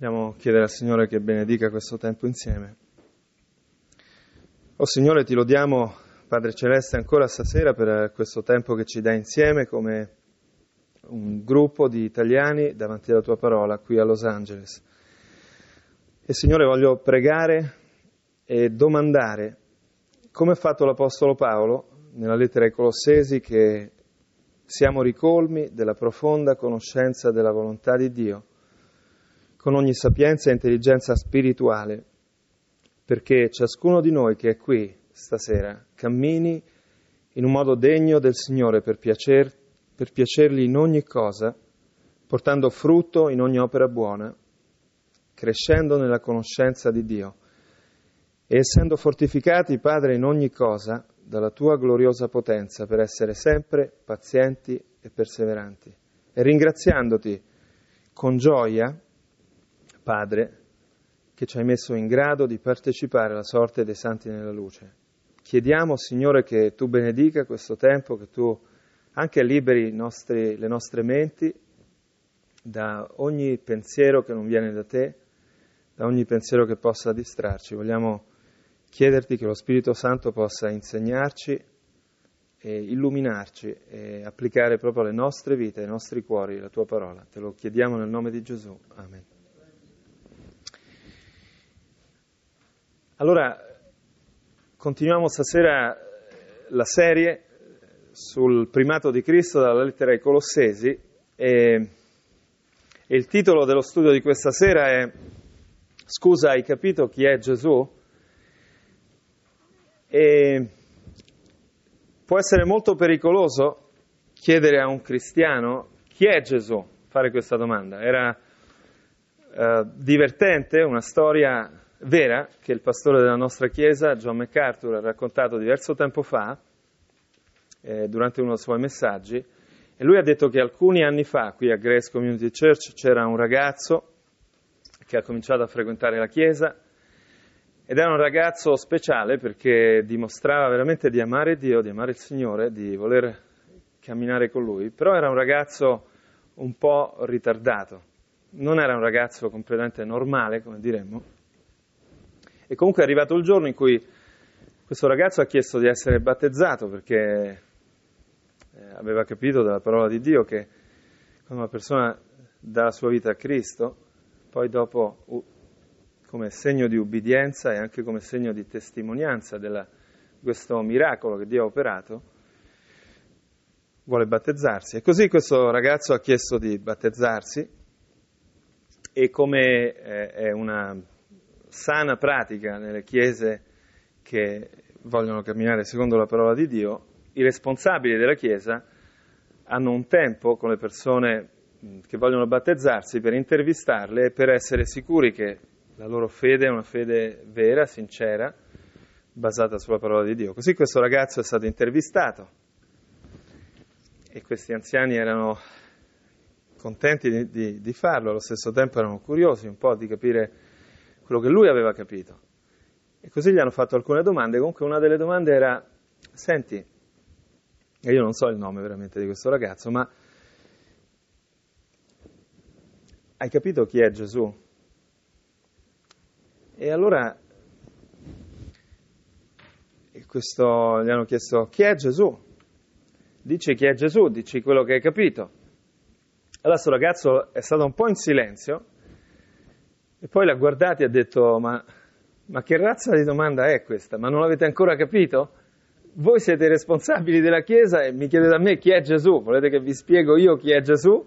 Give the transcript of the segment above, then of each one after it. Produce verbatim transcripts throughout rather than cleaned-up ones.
Vogliamo chiedere al Signore che benedica questo tempo insieme. Oh Signore, ti lodiamo, Padre Celeste, ancora stasera per questo tempo che ci dai insieme come un gruppo di italiani davanti alla tua parola qui a Los Angeles. E Signore, voglio pregare e domandare, come ha fatto l'Apostolo Paolo nella lettera ai Colossesi, che siamo ricolmi della profonda conoscenza della volontà di Dio, con ogni sapienza e intelligenza spirituale, perché ciascuno di noi che è qui stasera cammini in un modo degno del Signore per, piacer, per piacergli in ogni cosa, portando frutto in ogni opera buona, crescendo nella conoscenza di Dio e essendo fortificati, Padre, in ogni cosa dalla tua gloriosa potenza per essere sempre pazienti e perseveranti. E ringraziandoti con gioia, Padre, che ci hai messo in grado di partecipare alla sorte dei santi nella luce. Chiediamo, Signore, che tu benedica questo tempo, che tu anche liberi i nostri, le nostre menti da ogni pensiero che non viene da te, da ogni pensiero che possa distrarci. Vogliamo chiederti che lo Spirito Santo possa insegnarci e illuminarci e applicare proprio alle nostre vite, ai nostri cuori, la tua parola. Te lo chiediamo nel nome di Gesù. Amen. Allora, continuiamo stasera la serie sul primato di Cristo dalla lettera ai Colossesi e, e il titolo dello studio di questa sera è "Scusa, hai capito chi è Gesù?" E può essere molto pericoloso chiedere a un cristiano chi è Gesù, fare questa domanda. Era eh, divertente, una storia vera che il pastore della nostra chiesa, John MacArthur, ha raccontato diverso tempo fa, eh, durante uno dei suoi messaggi, e lui ha detto che alcuni anni fa, qui a Grace Community Church, c'era un ragazzo che ha cominciato a frequentare la chiesa, ed era un ragazzo speciale perché dimostrava veramente di amare Dio, di amare il Signore, di voler camminare con Lui, però era un ragazzo un po' ritardato, non era un ragazzo completamente normale, come diremmo. E comunque è arrivato il giorno in cui questo ragazzo ha chiesto di essere battezzato perché aveva capito dalla parola di Dio che quando una persona dà la sua vita a Cristo, poi dopo, come segno di ubbidienza e anche come segno di testimonianza di questo miracolo che Dio ha operato, vuole battezzarsi. E così questo ragazzo ha chiesto di battezzarsi e come è una sana pratica nelle chiese che vogliono camminare secondo la parola di Dio, i responsabili della chiesa hanno un tempo con le persone che vogliono battezzarsi per intervistarle e per essere sicuri che la loro fede è una fede vera, sincera, basata sulla parola di Dio. Così questo ragazzo è stato intervistato e questi anziani erano contenti di, di, di farlo, allo stesso tempo erano curiosi un po' di capire quello che lui aveva capito. E così gli hanno fatto alcune domande. Comunque una delle domande era: senti, e io non so il nome veramente di questo ragazzo, ma hai capito chi è Gesù? E allora questo, gli hanno chiesto: chi è Gesù? Dici chi è Gesù, dici quello che hai capito. Allora questo ragazzo è stato un po' in silenzio e poi l'ha guardato e ha detto: ma, ma che razza di domanda è questa? Ma non l'avete ancora capito? Voi siete responsabili della Chiesa e mi chiedete a me chi è Gesù? Volete che vi spiego io chi è Gesù?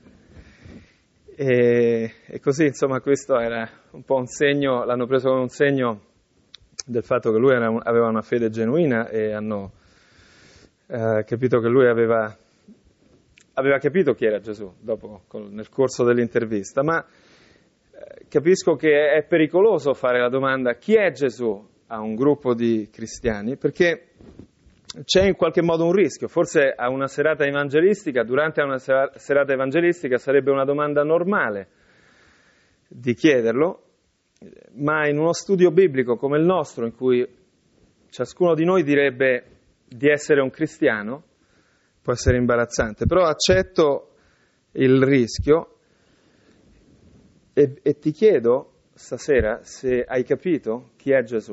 E, e così, insomma, questo era un po' un segno, l'hanno preso come un segno del fatto che lui era un, aveva una fede genuina e hanno eh, capito che lui aveva, aveva capito chi era Gesù dopo, con, nel corso dell'intervista. Ma eh, capisco che è pericoloso fare la domanda chi è Gesù a un gruppo di cristiani, perché c'è in qualche modo un rischio. Forse a una serata evangelistica, durante una serata evangelistica sarebbe una domanda normale di chiederlo, ma in uno studio biblico come il nostro, in cui ciascuno di noi direbbe di essere un cristiano, può essere imbarazzante. Però accetto il rischio E, e ti chiedo stasera se hai capito chi è Gesù.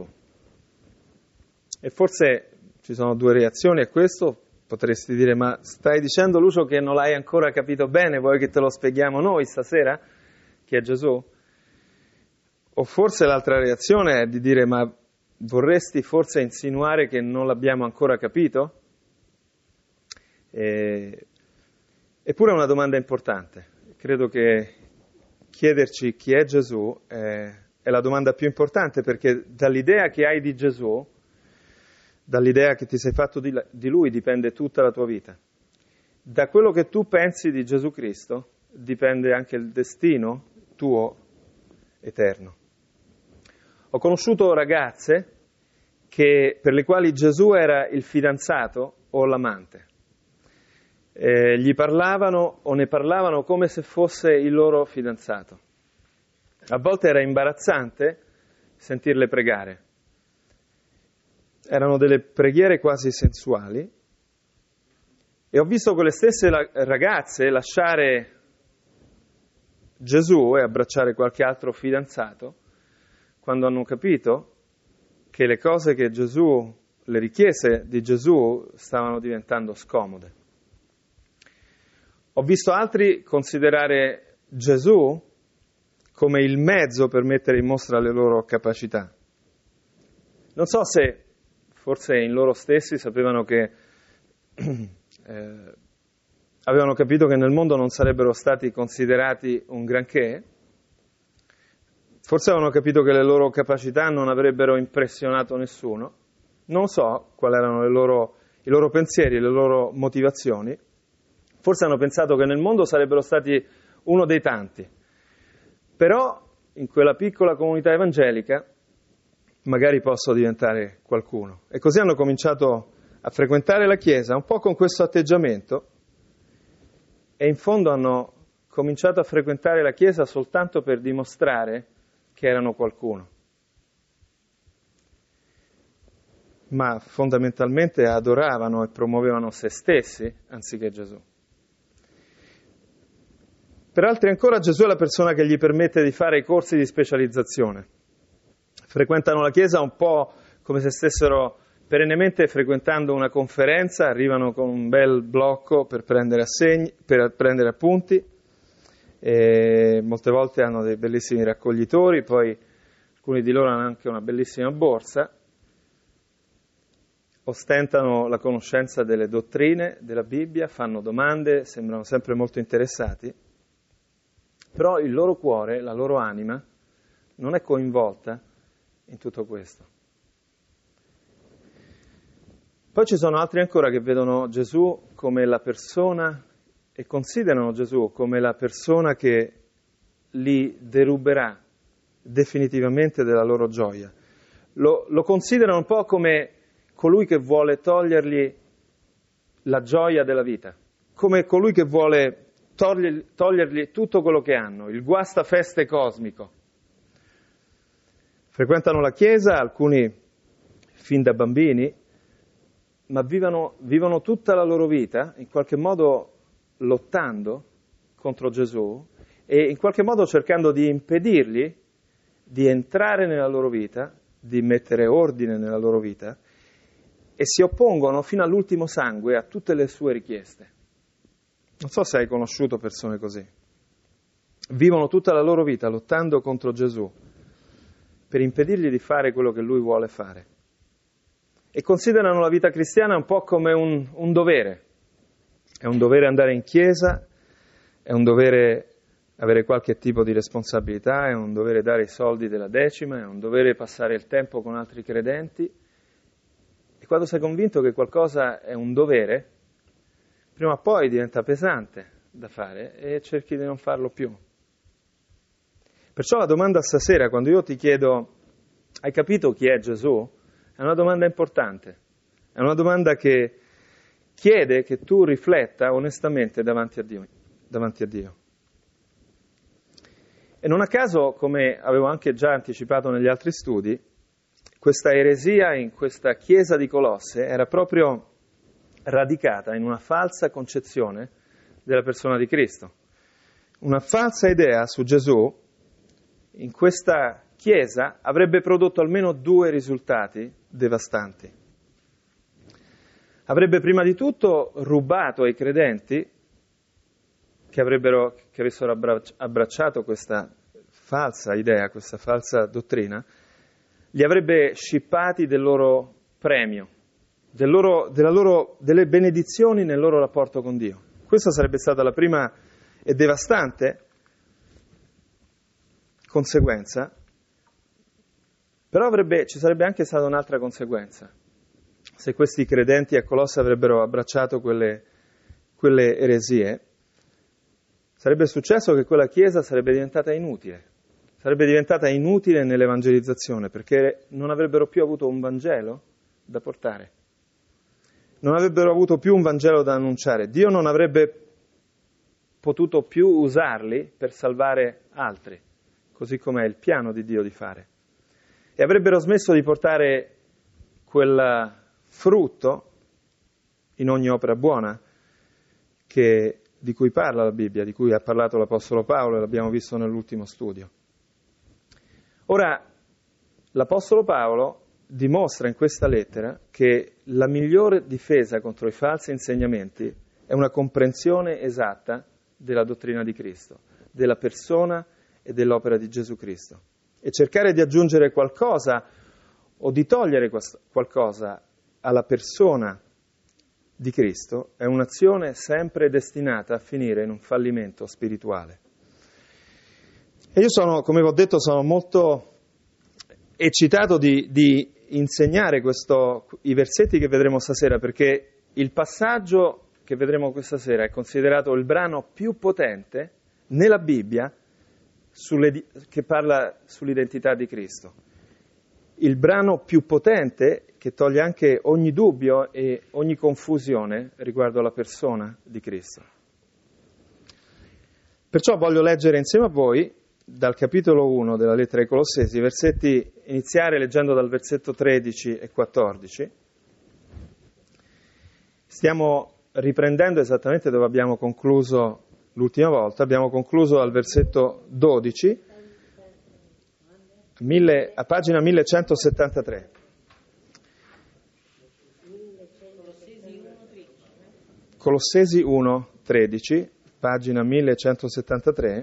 E forse ci sono due reazioni a questo. Potresti dire, ma stai dicendo, Lucio, che non l'hai ancora capito bene, vuoi che te lo spieghiamo noi stasera chi è Gesù? O forse l'altra reazione è di dire, ma vorresti forse insinuare che non l'abbiamo ancora capito? E... Eppure è una domanda importante. Credo che chiederci chi è Gesù è, è la domanda più importante, perché dall'idea che hai di Gesù, dall'idea che ti sei fatto di, di Lui, dipende tutta la tua vita. Da quello che tu pensi di Gesù Cristo dipende anche il destino tuo eterno. Ho conosciuto ragazze che, per le quali Gesù era il fidanzato o l'amante. Eh, gli parlavano o ne parlavano come se fosse il loro fidanzato. A volte era imbarazzante sentirle pregare. Erano delle preghiere quasi sensuali e ho visto quelle stesse la- ragazze lasciare Gesù e abbracciare qualche altro fidanzato quando hanno capito che le cose che Gesù, le richieste di Gesù stavano diventando scomode. Ho visto altri considerare Gesù come il mezzo per mettere in mostra le loro capacità. Non so se forse in loro stessi sapevano che eh, avevano capito che nel mondo non sarebbero stati considerati un granché, forse avevano capito che le loro capacità non avrebbero impressionato nessuno, non so quali erano le loro, i loro pensieri, le loro motivazioni. Forse hanno pensato che nel mondo sarebbero stati uno dei tanti, però in quella piccola comunità evangelica magari posso diventare qualcuno. E così hanno cominciato a frequentare la Chiesa, un po' con questo atteggiamento, e in fondo hanno cominciato a frequentare la Chiesa soltanto per dimostrare che erano qualcuno. Ma fondamentalmente adoravano e promuovevano se stessi anziché Gesù. Per altri ancora Gesù è la persona che gli permette di fare i corsi di specializzazione. Frequentano la Chiesa un po' come se stessero perennemente frequentando una conferenza, arrivano con un bel blocco per prendere assegni, per prendere appunti, e molte volte hanno dei bellissimi raccoglitori, poi alcuni di loro hanno anche una bellissima borsa, ostentano la conoscenza delle dottrine della Bibbia, fanno domande, sembrano sempre molto interessati, però il loro cuore, la loro anima, non è coinvolta in tutto questo. Poi ci sono altri ancora che vedono Gesù come la persona e considerano Gesù come la persona che li deruberà definitivamente della loro gioia. Lo, lo considerano un po' come colui che vuole togliergli la gioia della vita, come colui che vuole togliergli, togliergli tutto quello che hanno, il guastafeste cosmico. Frequentano la Chiesa, alcuni fin da bambini, ma vivono, vivono tutta la loro vita in qualche modo lottando contro Gesù e in qualche modo cercando di impedirgli di entrare nella loro vita, di mettere ordine nella loro vita, e si oppongono fino all'ultimo sangue a tutte le sue richieste. Non so se hai conosciuto persone così. Vivono tutta la loro vita lottando contro Gesù per impedirgli di fare quello che lui vuole fare. E considerano la vita cristiana un po' come un, un dovere. È un dovere andare in chiesa, è un dovere avere qualche tipo di responsabilità, è un dovere dare i soldi della decima, è un dovere passare il tempo con altri credenti. E quando sei convinto che qualcosa è un dovere, prima o poi diventa pesante da fare e cerchi di non farlo più. Perciò la domanda stasera, quando io ti chiedo, hai capito chi è Gesù? È una domanda importante, è una domanda che chiede che tu rifletta onestamente davanti a Dio. Davanti a Dio. E non a caso, come avevo anche già anticipato negli altri studi, questa eresia in questa chiesa di Colosse era proprio radicata in una falsa concezione della persona di Cristo. Una falsa idea su Gesù in questa Chiesa avrebbe prodotto almeno due risultati devastanti. Avrebbe prima di tutto rubato ai credenti che, avrebbero, che avessero abbracciato questa falsa idea, questa falsa dottrina, li avrebbe scippati del loro premio, del loro, della loro, delle benedizioni nel loro rapporto con Dio. Questa sarebbe stata la prima e devastante conseguenza, però avrebbe, ci sarebbe anche stata un'altra conseguenza. Se questi credenti a Colosse avrebbero abbracciato quelle, quelle eresie, sarebbe successo che quella Chiesa sarebbe diventata inutile, sarebbe diventata inutile nell'evangelizzazione, perché non avrebbero più avuto un Vangelo da portare, non avrebbero avuto più un Vangelo da annunciare, Dio non avrebbe potuto più usarli per salvare altri, così come è il piano di Dio di fare, e avrebbero smesso di portare quel frutto in ogni opera buona che, di cui parla la Bibbia, di cui ha parlato l'Apostolo Paolo e l'abbiamo visto nell'ultimo studio. Ora, l'Apostolo Paolo dimostra in questa lettera che la migliore difesa contro i falsi insegnamenti è una comprensione esatta della dottrina di Cristo, della persona e dell'opera di Gesù Cristo. E cercare di aggiungere qualcosa o di togliere qualcosa alla persona di Cristo è un'azione sempre destinata a finire in un fallimento spirituale. E io sono, come vi ho detto, sono molto eccitato di, di insegnare questo, i versetti che vedremo stasera, perché il passaggio che vedremo questa sera è considerato il brano più potente nella Bibbia sulle, che parla sull'identità di Cristo. Il brano più potente che toglie anche ogni dubbio e ogni confusione riguardo alla persona di Cristo. Perciò voglio leggere insieme a voi dal capitolo uno della lettera ai Colossesi, versetti, iniziare leggendo dal versetto tredici e quattordici. Stiamo riprendendo esattamente dove abbiamo concluso l'ultima volta, abbiamo concluso al versetto dodici, mille, a pagina millecentosettantatré. Colossesi uno, tredici, pagina millecentosettantatré.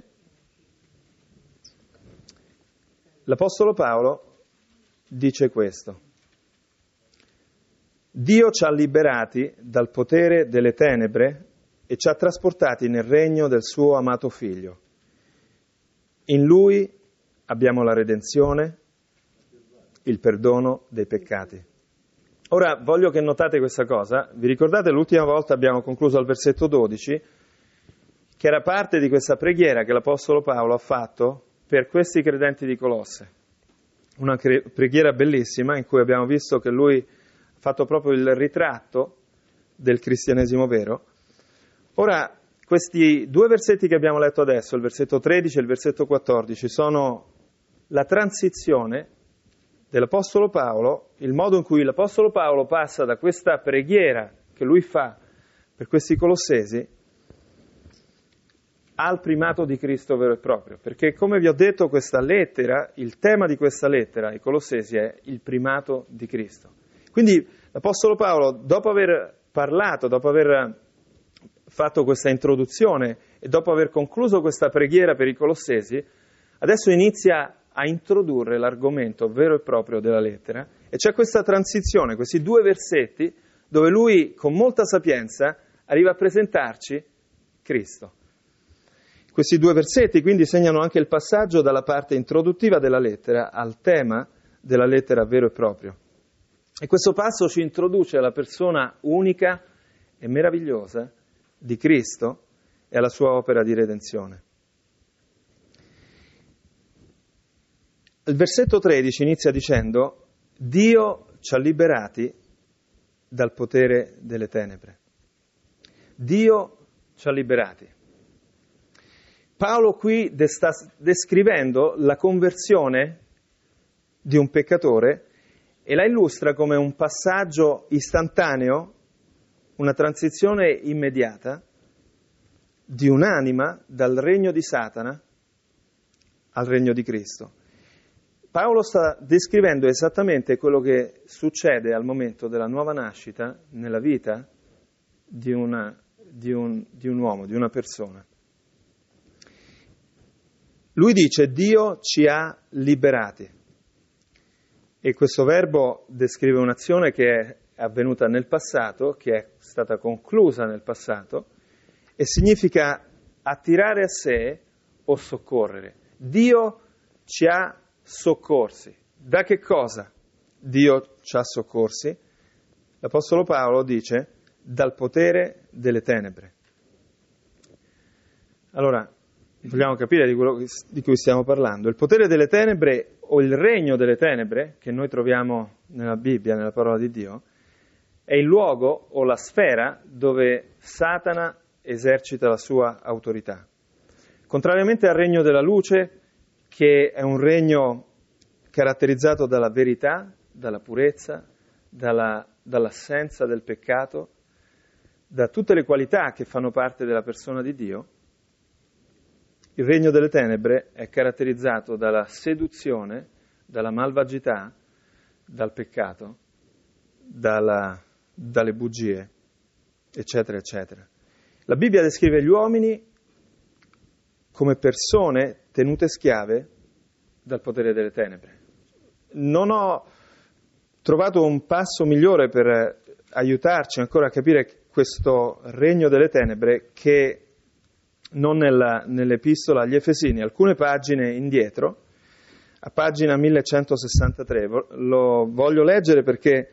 L'Apostolo Paolo dice questo: Dio ci ha liberati dal potere delle tenebre e ci ha trasportati nel regno del suo amato Figlio. In Lui abbiamo la redenzione, il perdono dei peccati. Ora voglio che notate questa cosa. Vi ricordate l'ultima volta abbiamo concluso al versetto dodici, che era parte di questa preghiera che l'Apostolo Paolo ha fatto per questi credenti di Colosse. Una cre- preghiera bellissima in cui abbiamo visto che lui ha fatto proprio il ritratto del cristianesimo vero. Ora, questi due versetti che abbiamo letto adesso, il versetto tredici e il versetto quattordici, sono la transizione dell'Apostolo Paolo, il modo in cui l'Apostolo Paolo passa da questa preghiera che lui fa per questi colossesi al primato di Cristo vero e proprio. Perché, come vi ho detto, questa lettera, il tema di questa lettera ai Colossesi è il primato di Cristo. Quindi l'Apostolo Paolo, dopo aver parlato, dopo aver fatto questa introduzione e dopo aver concluso questa preghiera per i Colossesi, adesso inizia a introdurre l'argomento vero e proprio della lettera, e c'è questa transizione, questi due versetti, dove lui con molta sapienza arriva a presentarci Cristo. Questi due versetti quindi segnano anche il passaggio dalla parte introduttiva della lettera al tema della lettera vero e proprio. E questo passo ci introduce alla persona unica e meravigliosa di Cristo e alla sua opera di redenzione. Il versetto tredici inizia dicendo: Dio ci ha liberati dal potere delle tenebre. Dio ci ha liberati. Paolo qui sta descrivendo la conversione di un peccatore e la illustra come un passaggio istantaneo, una transizione immediata di un'anima dal regno di Satana al regno di Cristo. Paolo sta descrivendo esattamente quello che succede al momento della nuova nascita nella vita di, una, di, un, di un uomo, di una persona. Lui dice: Dio ci ha liberati. E questo verbo descrive un'azione che è avvenuta nel passato, che è stata conclusa nel passato, e significa attirare a sé o soccorrere. Dio ci ha soccorsi. Da che cosa Dio ci ha soccorsi? L'Apostolo Paolo dice: dal potere delle tenebre. Allora, vogliamo capire di quello di cui stiamo parlando. Il potere delle tenebre o il regno delle tenebre, che noi troviamo nella Bibbia, nella parola di Dio, è il luogo o la sfera dove Satana esercita la sua autorità. Contrariamente al regno della luce, che è un regno caratterizzato dalla verità, dalla purezza, dalla, dall'assenza del peccato, da tutte le qualità che fanno parte della persona di Dio, il regno delle tenebre è caratterizzato dalla seduzione, dalla malvagità, dal peccato, dalla, dalle bugie, eccetera, eccetera. La Bibbia descrive gli uomini come persone tenute schiave dal potere delle tenebre. Non ho trovato un passo migliore per aiutarci ancora a capire questo regno delle tenebre che non nella, nell'epistola agli Efesini, alcune pagine indietro, a pagina millecentosessantatré. Lo voglio leggere perché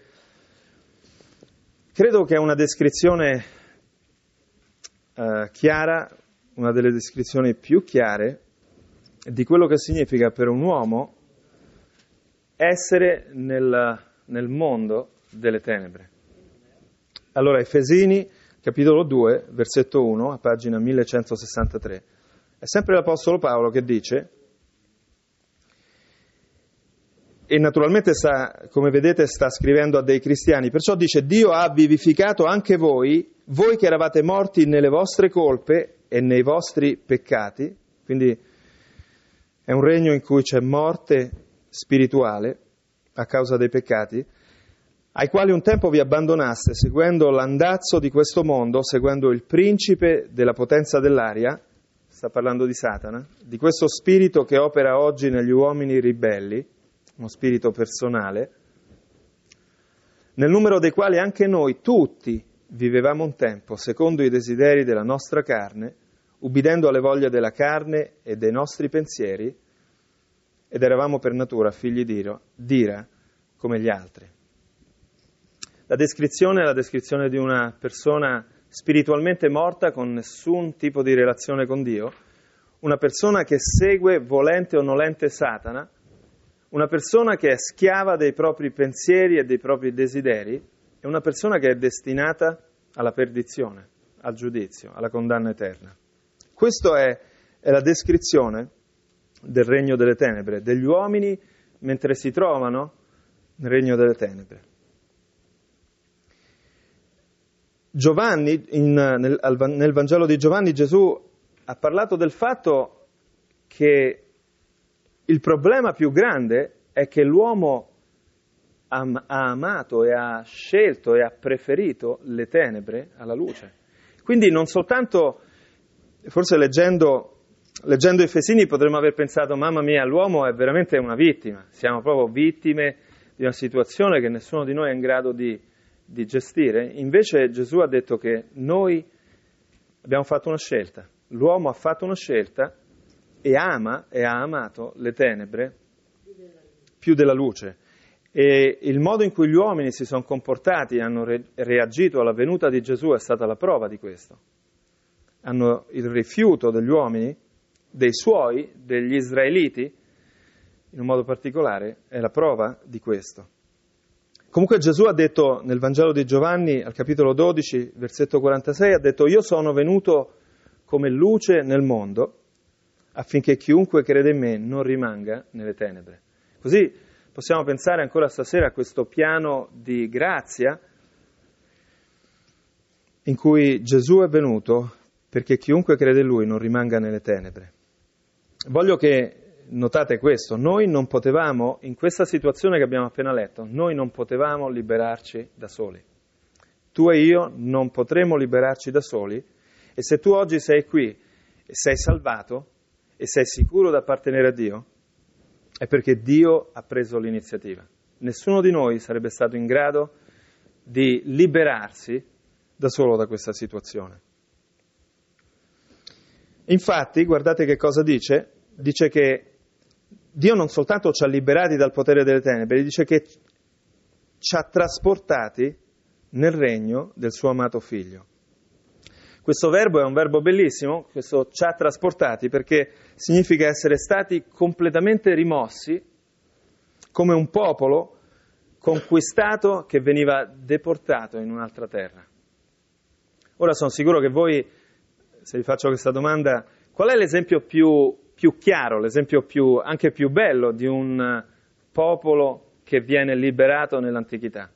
credo che è una descrizione eh, chiara, una delle descrizioni più chiare di quello che significa per un uomo essere nel, nel mondo delle tenebre. Allora, Efesini, capitolo due, versetto uno, a pagina millecentosessantatré. È sempre l'Apostolo Paolo che dice, e naturalmente sta, come vedete, sta scrivendo a dei cristiani, perciò dice: Dio ha vivificato anche voi, voi che eravate morti nelle vostre colpe e nei vostri peccati. Quindi è un regno in cui c'è morte spirituale a causa dei peccati, ai quali un tempo vi abbandonaste, seguendo l'andazzo di questo mondo, seguendo il principe della potenza dell'aria, sta parlando di Satana, di questo spirito che opera oggi negli uomini ribelli, uno spirito personale, nel numero dei quali anche noi tutti vivevamo un tempo, secondo i desideri della nostra carne, ubbidendo alle voglie della carne e dei nostri pensieri, ed eravamo per natura figli d'ira come gli altri. La descrizione è la descrizione di una persona spiritualmente morta con nessun tipo di relazione con Dio, una persona che segue volente o nolente Satana, una persona che è schiava dei propri pensieri e dei propri desideri, e una persona che è destinata alla perdizione, al giudizio, alla condanna eterna. Questa è, è la descrizione del regno delle tenebre, degli uomini mentre si trovano nel regno delle tenebre. Giovanni, in, nel, nel Vangelo di Giovanni, Gesù ha parlato del fatto che il problema più grande è che l'uomo ha, ha amato e ha scelto e ha preferito le tenebre alla luce. Quindi non soltanto, forse leggendo, leggendo Efesini potremmo aver pensato: mamma mia, l'uomo è veramente una vittima, siamo proprio vittime di una situazione che nessuno di noi è in grado di, di gestire. Invece Gesù ha detto che noi abbiamo fatto una scelta, l'uomo ha fatto una scelta e ama e ha amato le tenebre più della luce. E il modo in cui gli uomini si sono comportati e hanno re- reagito alla venuta di Gesù è stata la prova di questo. Hanno il rifiuto degli uomini, dei suoi, degli israeliti, in un modo particolare, è la prova di questo. Comunque Gesù ha detto nel Vangelo di Giovanni, al capitolo dodici, versetto quarantasei, ha detto: io sono venuto come luce nel mondo, affinché chiunque crede in me non rimanga nelle tenebre. Così possiamo pensare ancora stasera a questo piano di grazia in cui Gesù è venuto perché chiunque crede in Lui non rimanga nelle tenebre. Voglio che notate questo, noi non potevamo, in questa situazione che abbiamo appena letto, noi non potevamo liberarci da soli. Tu e io non potremo liberarci da soli, e se tu oggi sei qui e sei salvato e sei sicuro di appartenere a Dio, è perché Dio ha preso l'iniziativa. Nessuno di noi sarebbe stato in grado di liberarsi da solo da questa situazione. Infatti, guardate che cosa dice, dice che Dio non soltanto ci ha liberati dal potere delle tenebre, dice che ci ha trasportati nel regno del suo amato figlio. Questo verbo è un verbo bellissimo, questo ci ha trasportati, perché significa essere stati completamente rimossi come un popolo conquistato che veniva deportato in un'altra terra. Ora sono sicuro che voi, se vi faccio questa domanda, qual è l'esempio più, più chiaro, l'esempio più, anche più bello di un popolo che viene liberato nell'antichità?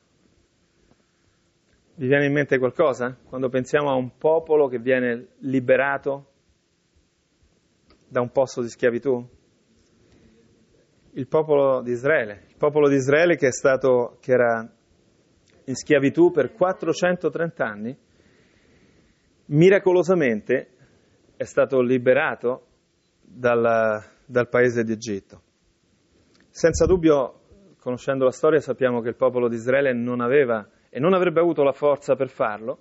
Vi viene in mente qualcosa? Quando pensiamo a un popolo che viene liberato da un posto di schiavitù? Il popolo di Israele. Il popolo di Israele che è stato, che era in schiavitù per quattrocentotrenta anni, miracolosamente è stato liberato dal, dal paese d'Egitto. Senza dubbio, conoscendo la storia, sappiamo che il popolo di Israele non aveva e non avrebbe avuto la forza per farlo.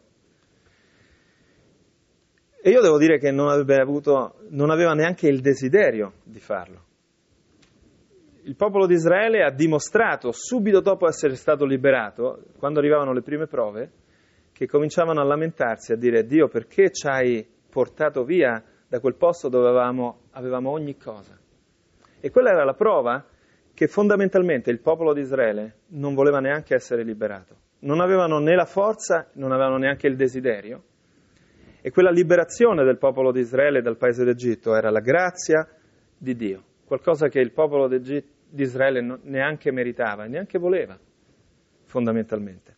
E io devo dire che non avrebbe avuto, non aveva neanche il desiderio di farlo. Il popolo di Israele ha dimostrato, subito dopo essere stato liberato, quando arrivavano le prime prove, che cominciavano a lamentarsi, a dire: Dio, perché ci hai portato via da quel posto dove avevamo, avevamo ogni cosa? E quella era la prova che fondamentalmente il popolo di Israele non voleva neanche essere liberato. Non avevano né la forza, non avevano neanche il desiderio. E quella liberazione del popolo di Israele dal paese d'Egitto era la grazia di Dio, qualcosa che il popolo di Israele non, neanche meritava, neanche voleva, fondamentalmente.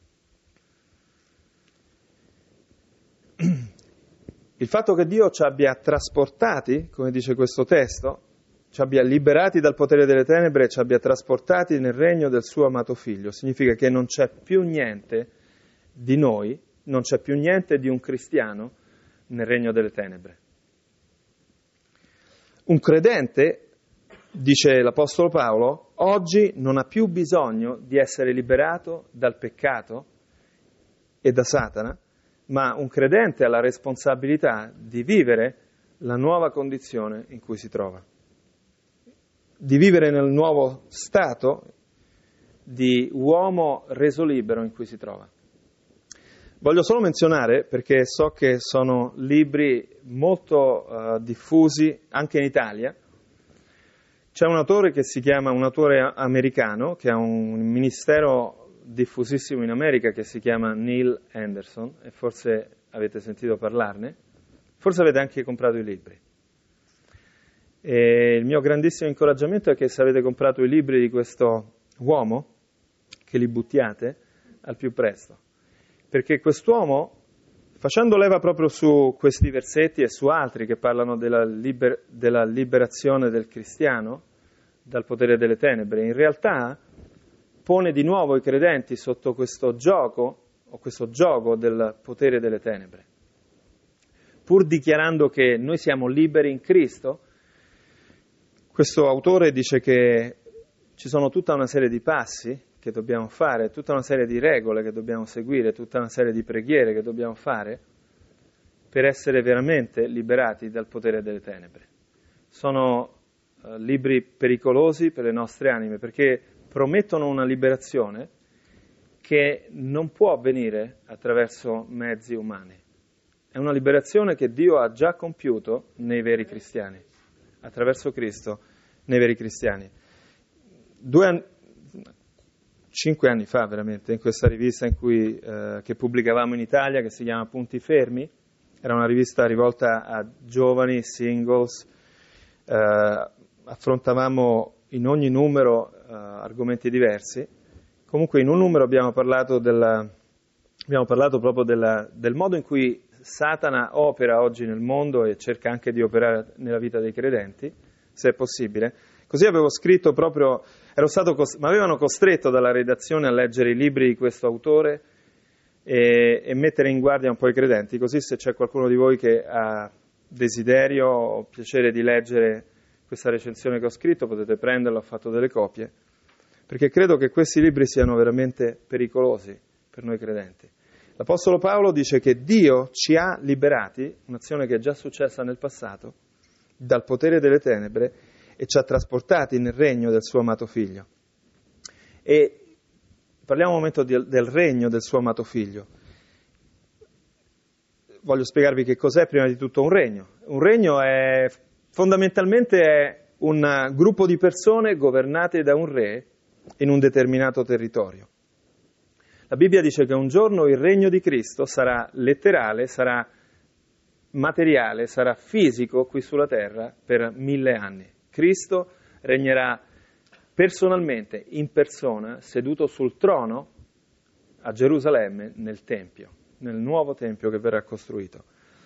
Il fatto che Dio ci abbia trasportati, come dice questo testo, ci abbia liberati dal potere delle tenebre e ci abbia trasportati nel regno del suo amato figlio, significa che non c'è più niente di noi, non c'è più niente di un cristiano nel regno delle tenebre. Un credente, dice l'Apostolo Paolo, oggi non ha più bisogno di essere liberato dal peccato e da Satana, ma un credente ha la responsabilità di vivere la nuova condizione in cui si trova, di vivere nel nuovo stato di uomo reso libero in cui si trova. Voglio solo menzionare, perché so che sono libri molto uh, diffusi anche in Italia. C'è un autore che si chiama, un autore americano, che ha un ministero diffusissimo in America, che si chiama Neil Anderson, e forse avete sentito parlarne, forse avete anche comprato i libri. E il mio grandissimo incoraggiamento è che se avete comprato i libri di questo uomo, che li buttiate al più presto. Perché quest'uomo, facendo leva proprio su questi versetti e su altri che parlano della, liber- della liberazione del cristiano dal potere delle tenebre, in realtà pone di nuovo i credenti sotto questo gioco, o questo gioco del potere delle tenebre. Pur dichiarando che noi siamo liberi in Cristo, questo autore dice che ci sono tutta una serie di passi che dobbiamo fare, tutta una serie di regole che dobbiamo seguire, tutta una serie di preghiere che dobbiamo fare per essere veramente liberati dal potere delle tenebre. Sono uh, libri pericolosi per le nostre anime, perché promettono una liberazione che non può avvenire attraverso mezzi umani. È una liberazione che Dio ha già compiuto nei veri cristiani, attraverso Cristo nei veri cristiani. Due anni, cinque anni fa veramente, in questa rivista in cui, eh, che pubblicavamo in Italia, che si chiama Punti Fermi, era una rivista rivolta a giovani, singles, eh, affrontavamo in ogni numero eh, argomenti diversi. Comunque in un numero abbiamo parlato, della, abbiamo parlato proprio della, del modo in cui Satana opera oggi nel mondo e cerca anche di operare nella vita dei credenti, se è possibile. Così avevo scritto proprio, ero stato, mi avevano costretto dalla redazione a leggere i libri di questo autore e, e mettere in guardia un po' i credenti, così se c'è qualcuno di voi che ha desiderio o piacere di leggere questa recensione che ho scritto, potete prenderla, ho fatto delle copie, perché credo che questi libri siano veramente pericolosi per noi credenti. L'Apostolo Paolo dice che Dio ci ha liberati, un'azione che è già successa nel passato, dal potere delle tenebre e ci ha trasportati nel regno del suo amato Figlio. E parliamo un momento di, del regno del suo amato Figlio. Voglio spiegarvi che cos'è prima di tutto un regno. Un regno è fondamentalmente è un gruppo di persone governate da un re in un determinato territorio. La Bibbia dice che un giorno il regno di Cristo sarà letterale, sarà materiale, sarà fisico qui sulla terra per mille anni. Cristo regnerà personalmente, in persona, seduto sul trono a Gerusalemme, nel Tempio, nel nuovo Tempio che verrà costruito.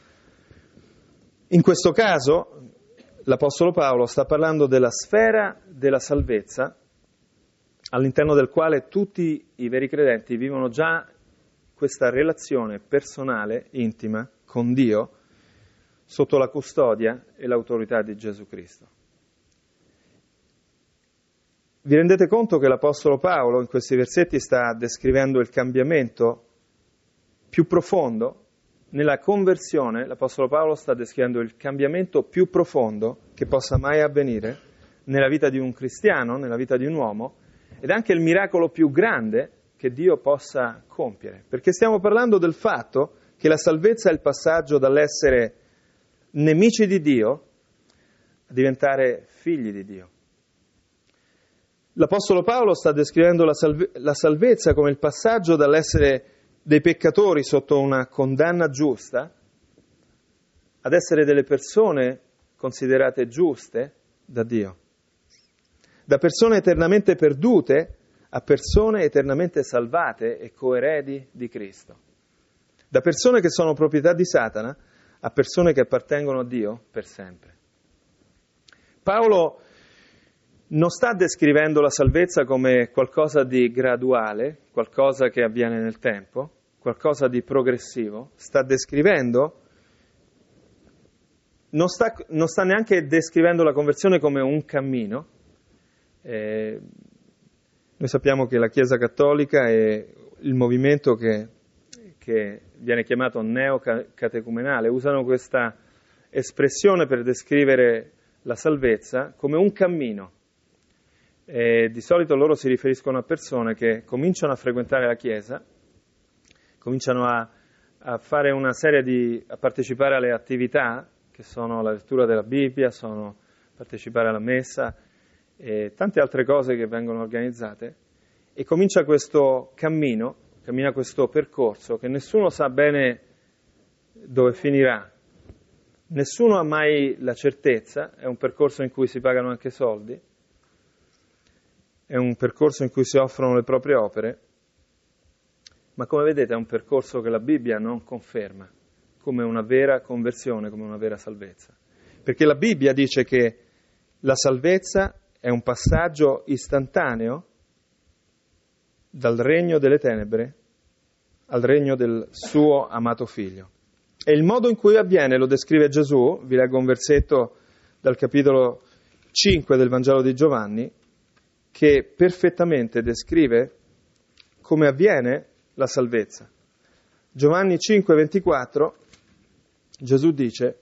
In questo caso, l'Apostolo Paolo sta parlando della sfera della salvezza, all'interno del quale tutti i veri credenti vivono già questa relazione personale, intima, con Dio, sotto la custodia e l'autorità di Gesù Cristo. Vi rendete conto che l'Apostolo Paolo in questi versetti sta descrivendo il cambiamento più profondo? Nella conversione, l'Apostolo Paolo sta descrivendo il cambiamento più profondo che possa mai avvenire nella vita di un cristiano, nella vita di un uomo, ed anche il miracolo più grande che Dio possa compiere, perché stiamo parlando del fatto che la salvezza è il passaggio dall'essere nemici di Dio a diventare figli di Dio. L'Apostolo Paolo sta descrivendo la, salve- la salvezza come il passaggio dall'essere dei peccatori sotto una condanna giusta ad essere delle persone considerate giuste da Dio. Da persone eternamente perdute a persone eternamente salvate e coeredi di Cristo. Da persone che sono proprietà di Satana a persone che appartengono a Dio per sempre. Paolo non sta descrivendo la salvezza come qualcosa di graduale, qualcosa che avviene nel tempo, qualcosa di progressivo. Sta descrivendo, non sta, non sta neanche descrivendo la conversione come un cammino. Eh, noi sappiamo che la Chiesa Cattolica è il movimento che, che viene chiamato neocatecumenale, usano questa espressione per descrivere la salvezza come un cammino. E di solito loro si riferiscono a persone che cominciano a frequentare la Chiesa, cominciano a, a fare una serie di, a partecipare alle attività che sono la lettura della Bibbia, sono partecipare alla messa e tante altre cose che vengono organizzate, e comincia questo cammino, cammina questo percorso che nessuno sa bene dove finirà, nessuno ha mai la certezza, è un percorso in cui si pagano anche soldi, è un percorso in cui si offrono le proprie opere, ma come vedete è un percorso che la Bibbia non conferma come una vera conversione, come una vera salvezza. Perché la Bibbia dice che la salvezza è un passaggio istantaneo dal regno delle tenebre al regno del suo amato Figlio. E il modo in cui avviene lo descrive Gesù, vi leggo un versetto dal capitolo cinque del Vangelo di Giovanni, che perfettamente descrive come avviene la salvezza. Giovanni cinque ventiquattro, Gesù dice: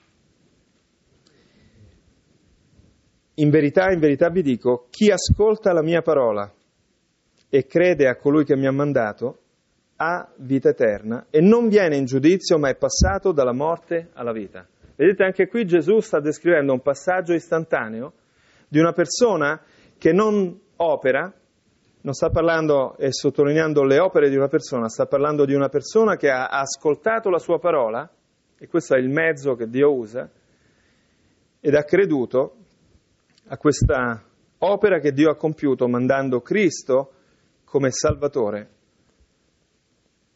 in verità, in verità vi dico, chi ascolta la mia parola e crede a colui che mi ha mandato ha vita eterna e non viene in giudizio, ma è passato dalla morte alla vita. Vedete, anche qui Gesù sta descrivendo un passaggio istantaneo di una persona che non opera, non sta parlando e sottolineando le opere di una persona, sta parlando di una persona che ha ascoltato la sua parola, e questo è il mezzo che Dio usa, ed ha creduto a questa opera che Dio ha compiuto mandando Cristo come Salvatore.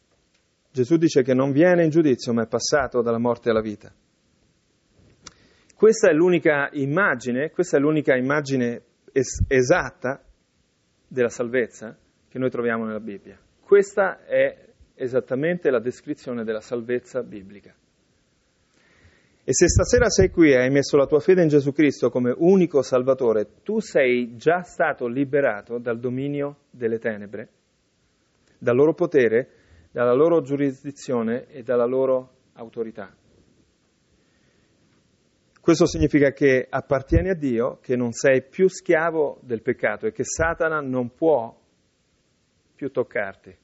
Gesù dice che non viene in giudizio, ma è passato dalla morte alla vita. Questa è l'unica immagine, questa è l'unica immagine es- esatta della salvezza che noi troviamo nella Bibbia. Questa è esattamente la descrizione della salvezza biblica. E se stasera sei qui e hai messo la tua fede in Gesù Cristo come unico Salvatore, tu sei già stato liberato dal dominio delle tenebre, dal loro potere, dalla loro giurisdizione e dalla loro autorità. Questo significa che appartieni a Dio, che non sei più schiavo del peccato e che Satana non può più toccarti.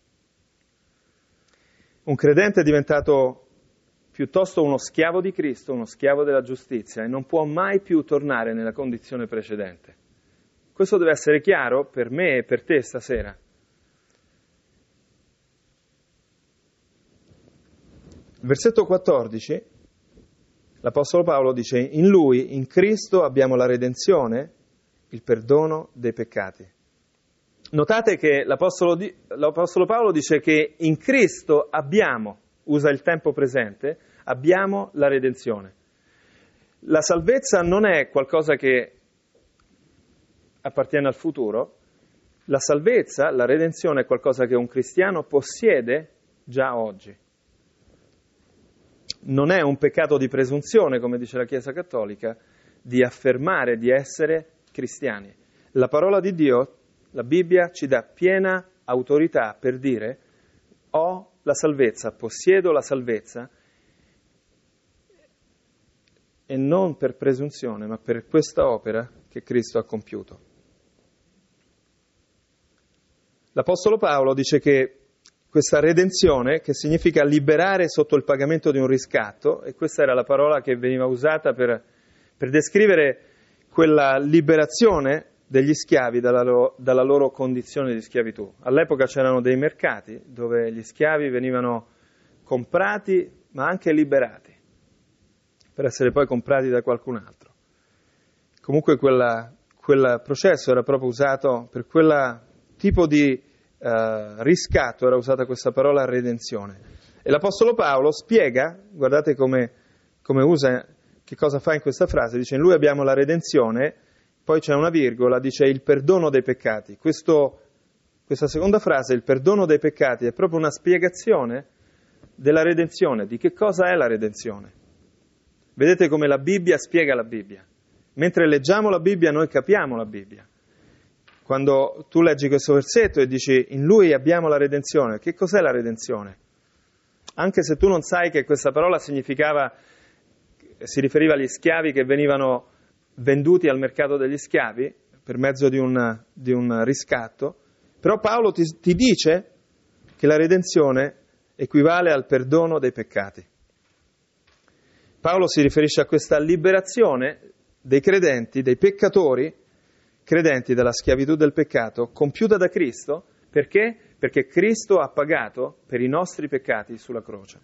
Un credente è diventato piuttosto uno schiavo di Cristo, uno schiavo della giustizia, e non può mai più tornare nella condizione precedente. Questo deve essere chiaro per me e per te stasera. Versetto quattordici, l'Apostolo Paolo dice: in Lui, in Cristo, abbiamo la redenzione, il perdono dei peccati. Notate che l'Apostolo, di, l'Apostolo Paolo dice che in Cristo abbiamo, usa il tempo presente, abbiamo la redenzione. La salvezza non è qualcosa che appartiene al futuro, la salvezza, la redenzione è qualcosa che un cristiano possiede già oggi. Non è un peccato di presunzione, come dice la Chiesa Cattolica, di affermare di essere cristiani. La parola di Dio, la Bibbia, ci dà piena autorità per dire: ho la salvezza, possiedo la salvezza, e non per presunzione, ma per questa opera che Cristo ha compiuto. L'Apostolo Paolo dice che questa redenzione, che significa liberare sotto il pagamento di un riscatto, e questa era la parola che veniva usata per, per descrivere quella liberazione degli schiavi dalla loro, dalla loro condizione di schiavitù. All'epoca c'erano dei mercati dove gli schiavi venivano comprati ma anche liberati per essere poi comprati da qualcun altro. Comunque quella, quel processo era proprio usato per quel tipo di Uh, riscatto, era usata questa parola redenzione. E l'Apostolo Paolo spiega, guardate come, come usa, che cosa fa in questa frase, dice: in lui abbiamo la redenzione, poi c'è una virgola, dice il perdono dei peccati. Questo, questa seconda frase, il perdono dei peccati, è proprio una spiegazione della redenzione, di che cosa è la redenzione. Vedete come la Bibbia spiega la Bibbia. Mentre leggiamo la Bibbia noi capiamo la Bibbia. Quando tu leggi questo versetto e dici in lui abbiamo la redenzione, che cos'è la redenzione? Anche se tu non sai che questa parola significava, si riferiva agli schiavi che venivano venduti al mercato degli schiavi per mezzo di un, di un riscatto, però Paolo ti, ti dice che la redenzione equivale al perdono dei peccati. Paolo si riferisce a questa liberazione dei credenti, dei peccatori, credenti dalla schiavitù del peccato, compiuta da Cristo. Perché? Perché Cristo ha pagato per i nostri peccati sulla croce.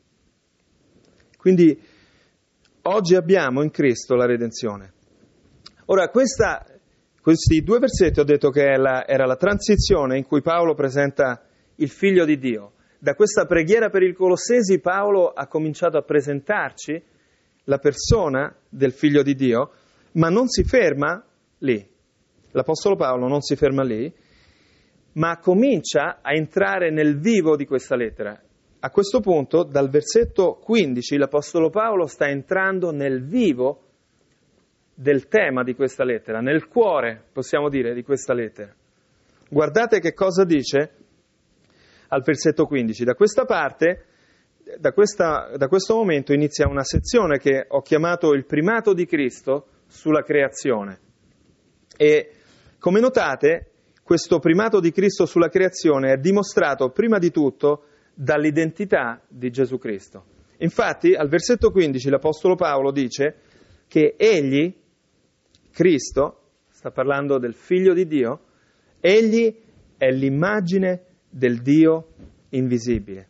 Quindi oggi abbiamo in Cristo la redenzione. Ora, questa, questi due versetti ho detto che è la, era la transizione in cui Paolo presenta il Figlio di Dio. Da questa preghiera per il Colossesi Paolo ha cominciato a presentarci la persona del Figlio di Dio, ma non si ferma lì. L'Apostolo Paolo non si ferma lì, ma comincia a entrare nel vivo di questa lettera. A questo punto, dal versetto quindici, l'Apostolo Paolo sta entrando nel vivo del tema di questa lettera, nel cuore, possiamo dire, di questa lettera. Guardate che cosa dice al versetto quindici. Da questa parte, da, questa, da questo momento inizia una sezione che ho chiamato il primato di Cristo sulla creazione. E come notate, questo primato di Cristo sulla creazione è dimostrato prima di tutto dall'identità di Gesù Cristo. Infatti, al versetto quindici, l'Apostolo Paolo dice che egli, Cristo, sta parlando del Figlio di Dio, egli è l'immagine del Dio invisibile.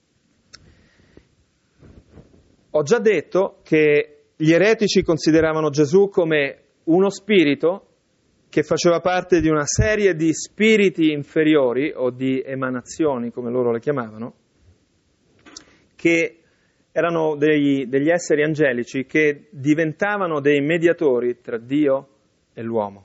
Ho già detto che gli eretici consideravano Gesù come uno spirito che faceva parte di una serie di spiriti inferiori o di emanazioni, come loro le chiamavano, che erano dei, degli esseri angelici che diventavano dei mediatori tra Dio e l'uomo.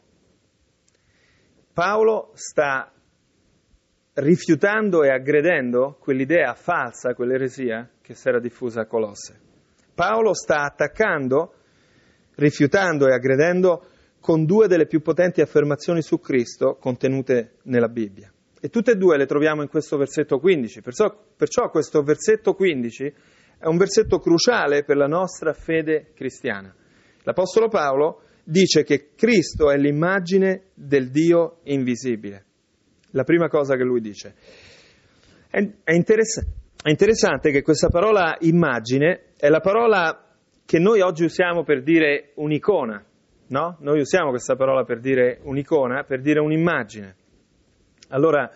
Paolo sta rifiutando e aggredendo quell'idea falsa, quell'eresia che si era diffusa a Colosse. Paolo sta attaccando, rifiutando e aggredendo con due delle più potenti affermazioni su Cristo contenute nella Bibbia. E tutte e due le troviamo in questo versetto quindici. Perciò, perciò questo versetto quindici è un versetto cruciale per la nostra fede cristiana. L'Apostolo Paolo dice che Cristo è l'immagine del Dio invisibile. La prima cosa che lui dice. È, è, interess- è interessante che questa parola immagine è la parola che noi oggi usiamo per dire un'icona, no? Noi usiamo questa parola per dire un'icona, per dire un'immagine. Allora,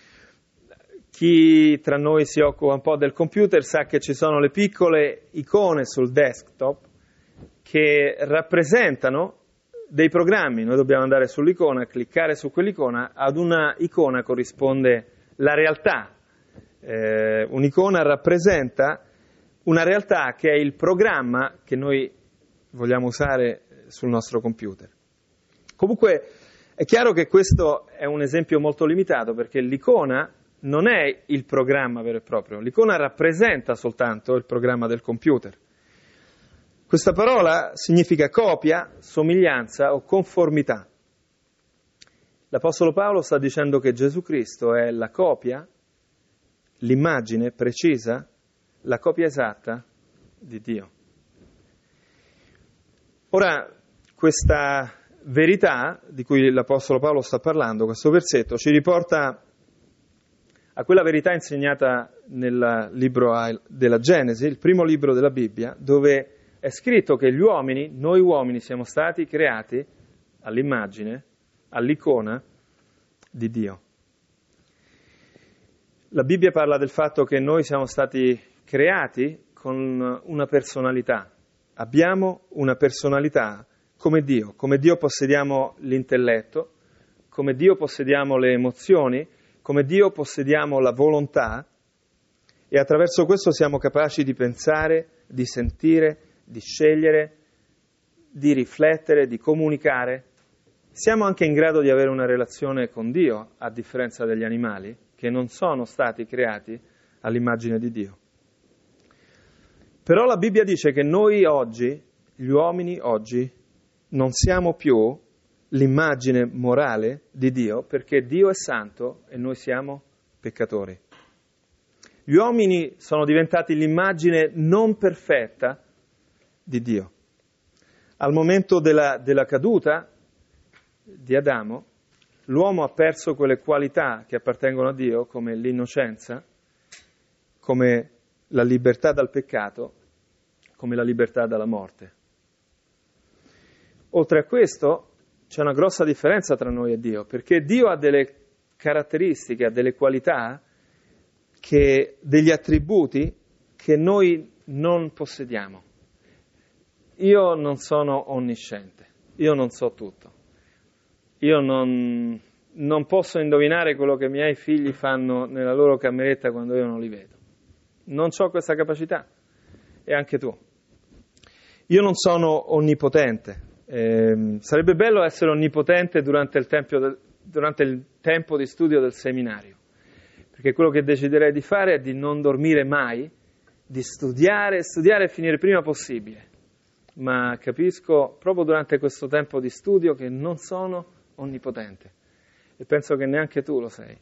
chi tra noi si occupa un po' del computer sa che ci sono le piccole icone sul desktop che rappresentano dei programmi. Noi dobbiamo andare sull'icona, cliccare su quell'icona, ad una icona corrisponde la realtà. Eh, un'icona rappresenta una realtà che è il programma che noi vogliamo usare sul nostro computer. Comunque è chiaro che questo è un esempio molto limitato, perché l'icona non è il programma vero e proprio, l'icona rappresenta soltanto il programma del computer. Questa parola significa copia, somiglianza o conformità. L'Apostolo Paolo sta dicendo che Gesù Cristo è la copia, l'immagine precisa, la copia esatta di Dio. Ora, questa verità di cui l'Apostolo Paolo sta parlando, questo versetto, ci riporta a quella verità insegnata nel libro della Genesi, il primo libro della Bibbia, dove è scritto che gli uomini, noi uomini, siamo stati creati all'immagine, all'icona di Dio. La Bibbia parla del fatto che noi siamo stati creati con una personalità. Abbiamo una personalità come Dio. Come Dio possediamo l'intelletto, come Dio possediamo le emozioni, come Dio possediamo la volontà, e attraverso questo siamo capaci di pensare, di sentire, di scegliere, di riflettere, di comunicare. Siamo anche in grado di avere una relazione con Dio, a differenza degli animali, che non sono stati creati all'immagine di Dio. Però la Bibbia dice che noi oggi, gli uomini oggi, non siamo più l'immagine morale di Dio, perché Dio è santo e noi siamo peccatori. Gli uomini sono diventati l'immagine non perfetta di Dio. Al momento della, della caduta di Adamo, l'uomo ha perso quelle qualità che appartengono a Dio, come l'innocenza, come la libertà dal peccato, come la libertà dalla morte. Oltre a questo, c'è una grossa differenza tra noi e Dio, perché Dio ha delle caratteristiche, ha delle qualità, che, degli attributi che noi non possediamo. Io non sono onnisciente, io non so tutto. Io non, non posso indovinare quello che i miei figli fanno nella loro cameretta quando io non li vedo. Non ho questa capacità, e anche tu. Io non sono onnipotente. Eh, sarebbe bello essere onnipotente durante il, del, durante il tempo di studio del seminario, perché quello che deciderei di fare è di non dormire mai, di studiare, studiare e finire il prima possibile. Ma capisco proprio durante questo tempo di studio che non sono onnipotente, e penso che neanche tu lo sei.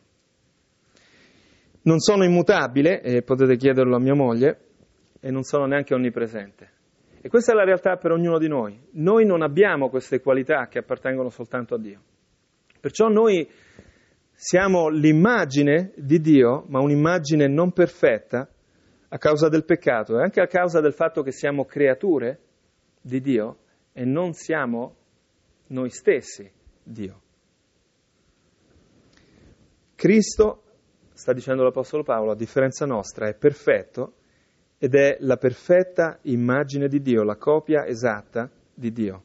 Non sono immutabile, e potete chiederlo a mia moglie, e non sono neanche onnipresente. E questa è la realtà per ognuno di noi. Noi non abbiamo queste qualità che appartengono soltanto a Dio. Perciò noi siamo l'immagine di Dio, ma un'immagine non perfetta a causa del peccato e anche a causa del fatto che siamo creature di Dio e non siamo noi stessi Dio. Cristo, sta dicendo l'Apostolo Paolo, a differenza nostra, è perfetto ed è la perfetta immagine di Dio, la copia esatta di Dio.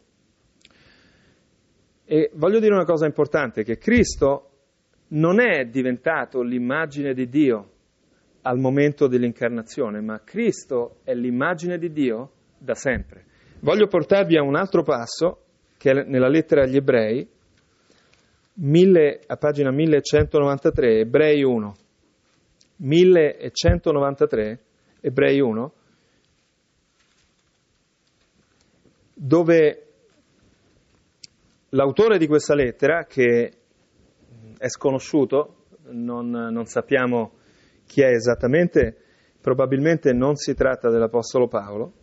E voglio dire una cosa importante, che Cristo non è diventato l'immagine di Dio al momento dell'incarnazione, ma Cristo è l'immagine di Dio da sempre. Voglio portarvi a un altro passo, che è nella lettera agli Ebrei, mille, a pagina millecentonovantatré, Ebrei uno. millecentonovantatré, Ebrei uno, dove l'autore di questa lettera, che è sconosciuto, non, non sappiamo chi è esattamente, probabilmente non si tratta dell'Apostolo Paolo,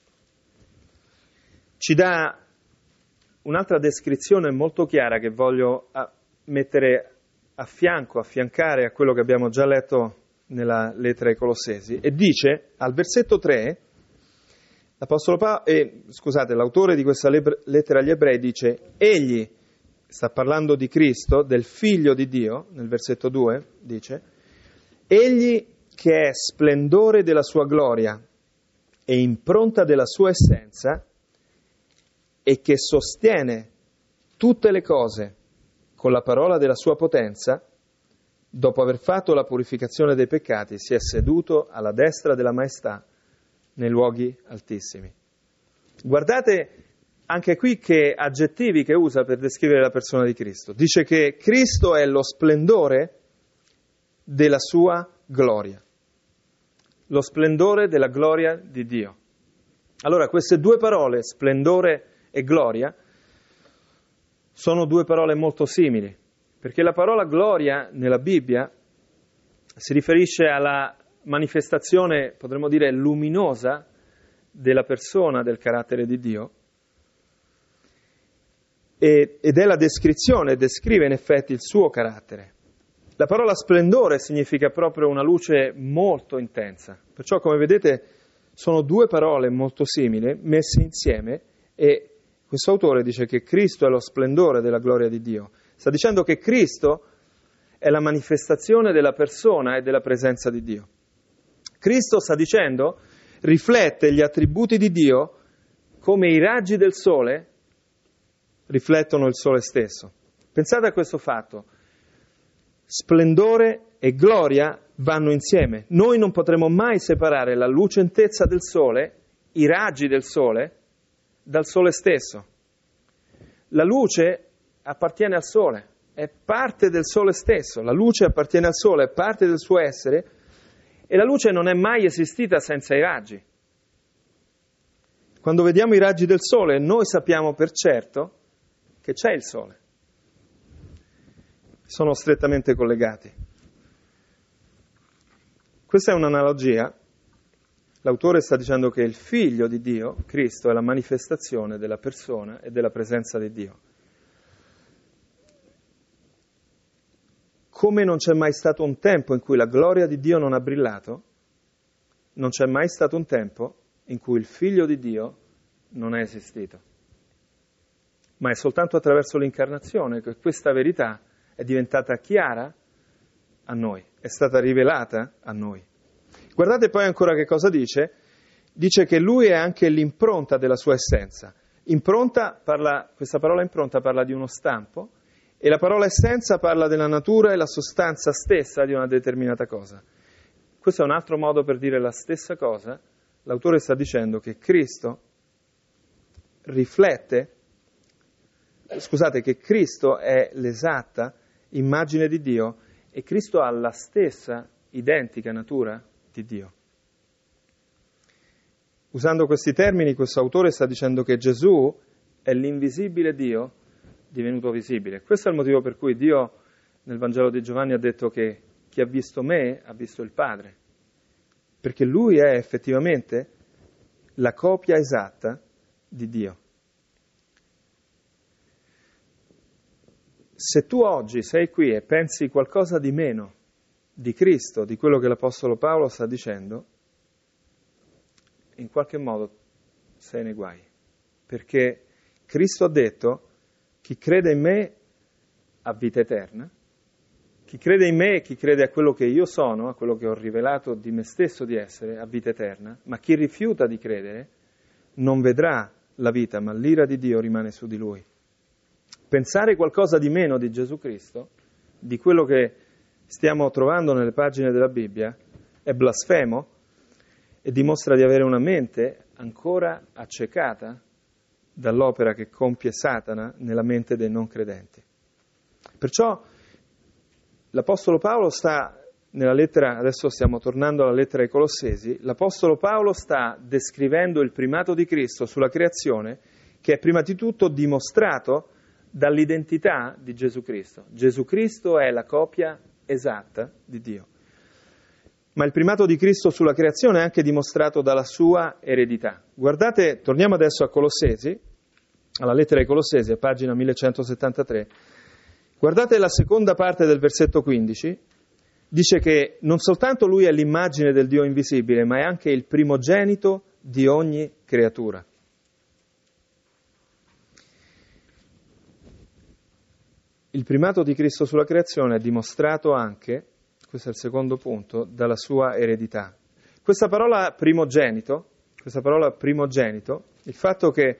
ci dà un'altra descrizione molto chiara che voglio mettere a fianco, affiancare a quello che abbiamo già letto nella lettera ai Colossesi, e dice al versetto tre, l'Apostolo Paolo, eh, scusate, l'autore di questa lettera agli Ebrei dice: egli, sta parlando di Cristo, del Figlio di Dio, nel versetto due, dice, egli che è splendore della sua gloria e impronta della sua essenza, e che sostiene tutte le cose con la parola della sua potenza, dopo aver fatto la purificazione dei peccati, si è seduto alla destra della maestà nei luoghi altissimi. Guardate anche qui che aggettivi che usa per descrivere la persona di Cristo. Dice che Cristo è lo splendore della sua gloria. Lo splendore della gloria di Dio. Allora, queste due parole, splendore e gloria, sono due parole molto simili, perché la parola gloria nella Bibbia si riferisce alla manifestazione, potremmo dire, luminosa della persona, del carattere di Dio, e, ed è la descrizione, descrive in effetti il suo carattere. La parola splendore significa proprio una luce molto intensa, perciò come vedete sono due parole molto simili messe insieme, e questo autore dice che Cristo è lo splendore della gloria di Dio. Sta dicendo che Cristo è la manifestazione della persona e della presenza di Dio. Cristo, sta dicendo, riflette gli attributi di Dio come i raggi del sole riflettono il sole stesso. Pensate a questo fatto. Splendore e gloria vanno insieme. Noi non potremo mai separare la lucentezza del sole, i raggi del sole, dal sole stesso. La luce appartiene al sole, è parte del sole stesso. La luce appartiene al sole, è parte del suo essere, e la luce non è mai esistita senza i raggi. Quando vediamo i raggi del sole, noi sappiamo per certo che c'è il sole. Sono strettamente collegati. Questa è un'analogia. L'autore sta dicendo che il Figlio di Dio, Cristo, è la manifestazione della persona e della presenza di Dio. Come non c'è mai stato un tempo in cui la gloria di Dio non ha brillato, non c'è mai stato un tempo in cui il Figlio di Dio non è esistito. Ma è soltanto attraverso l'incarnazione che questa verità è diventata chiara a noi, è stata rivelata a noi. Guardate poi ancora che cosa dice. Dice che lui è anche l'impronta della sua essenza. Impronta parla, questa parola impronta parla di uno stampo, e la parola essenza parla della natura e la sostanza stessa di una determinata cosa. Questo è un altro modo per dire la stessa cosa. L'autore sta dicendo che Cristo riflette, scusate, che Cristo è l'esatta immagine di Dio, e Cristo ha la stessa identica natura di Dio. Usando questi termini, questo autore sta dicendo che Gesù è l'invisibile Dio divenuto visibile. Questo è il motivo per cui Dio nel Vangelo di Giovanni ha detto che chi ha visto me ha visto il Padre, perché Lui è effettivamente la copia esatta di Dio. Se tu oggi sei qui e pensi qualcosa di meno di Cristo, di quello che l'Apostolo Paolo sta dicendo, in qualche modo sei nei guai, perché Cristo ha detto: chi crede in me ha vita eterna, chi crede in me e chi crede a quello che io sono, a quello che ho rivelato di me stesso di essere, ha vita eterna, ma chi rifiuta di credere non vedrà la vita, ma l'ira di Dio rimane su di lui. Pensare qualcosa di meno di Gesù Cristo, di quello che stiamo trovando nelle pagine della Bibbia, è blasfemo e dimostra di avere una mente ancora accecata dall'opera che compie Satana nella mente dei non credenti. Perciò l'Apostolo Paolo sta, nella lettera, adesso stiamo tornando alla lettera ai Colossesi, l'Apostolo Paolo sta descrivendo il primato di Cristo sulla creazione, che è prima di tutto dimostrato dall'identità di Gesù Cristo. Gesù Cristo è la copia esatta di Dio. Ma il primato di Cristo sulla creazione è anche dimostrato dalla sua eredità. Guardate, torniamo adesso a Colossesi, alla lettera ai Colossesi, a pagina millecentosettantatré. Guardate la seconda parte del versetto quindici, dice che non soltanto lui è l'immagine del Dio invisibile, ma è anche il primogenito di ogni creatura. Il primato di Cristo sulla creazione è dimostrato anche, questo è il secondo punto, dalla sua eredità. Questa parola primogenito, questa parola primogenito, il fatto che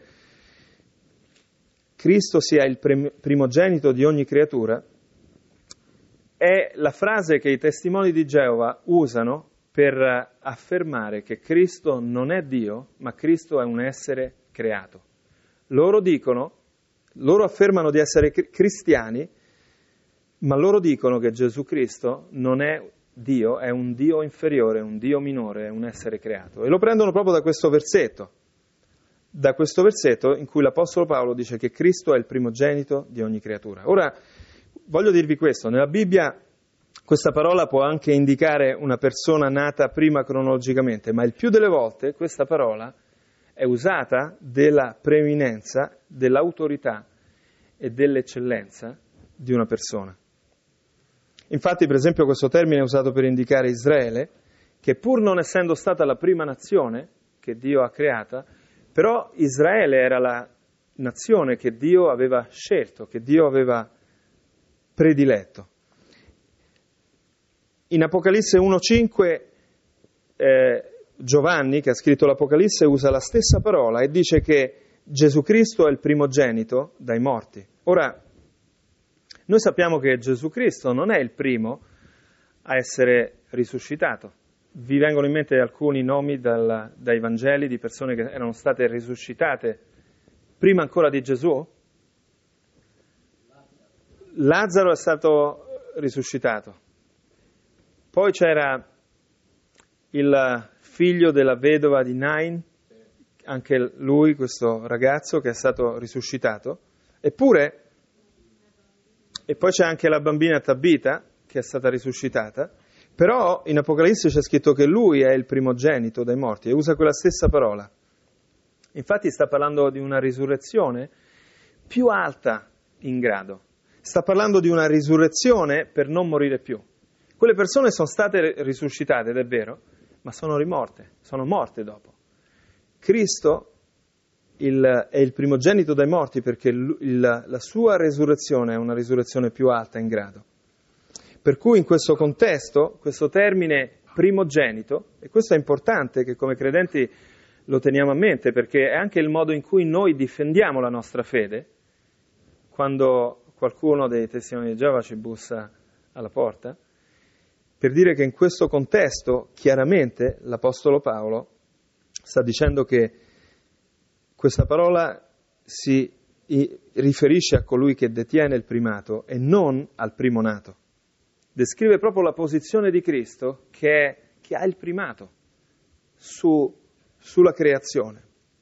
Cristo sia il primogenito di ogni creatura, è la frase che i testimoni di Geova usano per affermare che Cristo non è Dio, ma Cristo è un essere creato. Loro dicono, loro affermano di essere cristiani, ma loro dicono che Gesù Cristo non è Dio, è un Dio inferiore, un Dio minore, è un essere creato. E lo prendono proprio da questo versetto, da questo versetto in cui l'Apostolo Paolo dice che Cristo è il primogenito di ogni creatura. Ora, voglio dirvi questo, nella Bibbia questa parola può anche indicare una persona nata prima cronologicamente, ma il più delle volte questa parola è usata della preeminenza, dell'autorità e dell'eccellenza di una persona. Infatti, per esempio, questo termine è usato per indicare Israele, che pur non essendo stata la prima nazione che Dio ha creata, però Israele era la nazione che Dio aveva scelto, che Dio aveva prediletto. In Apocalisse uno cinque eh, Giovanni, che ha scritto l'Apocalisse, usa la stessa parola e dice che Gesù Cristo è il primogenito dai morti. Ora, noi sappiamo che Gesù Cristo non è il primo a essere risuscitato. Vi vengono in mente alcuni nomi dal, dai Vangeli di persone che erano state risuscitate prima ancora di Gesù? Lazzaro è stato risuscitato. Poi c'era il figlio della vedova di Nain, anche lui, questo ragazzo, che è stato risuscitato. Eppure, e poi c'è anche la bambina Tabita, che è stata risuscitata, però in Apocalisse c'è scritto che lui è il primogenito dai morti, e usa quella stessa parola. Infatti sta parlando di una risurrezione più alta in grado. Sta parlando di una risurrezione per non morire più. Quelle persone sono state risuscitate, ed è vero, ma sono rimorte, sono morte dopo. Cristo il, è il primogenito dai morti perché il, il, la sua risurrezione è una risurrezione più alta in grado. Per cui in questo contesto, questo termine primogenito, e questo è importante che come credenti lo teniamo a mente, perché è anche il modo in cui noi difendiamo la nostra fede, quando qualcuno dei testimoni di Geova ci bussa alla porta, per dire che in questo contesto, chiaramente, l'Apostolo Paolo sta dicendo che questa parola si riferisce a colui che detiene il primato e non al primo nato. Descrive proprio la posizione di Cristo che, è, che ha il primato su, sulla creazione.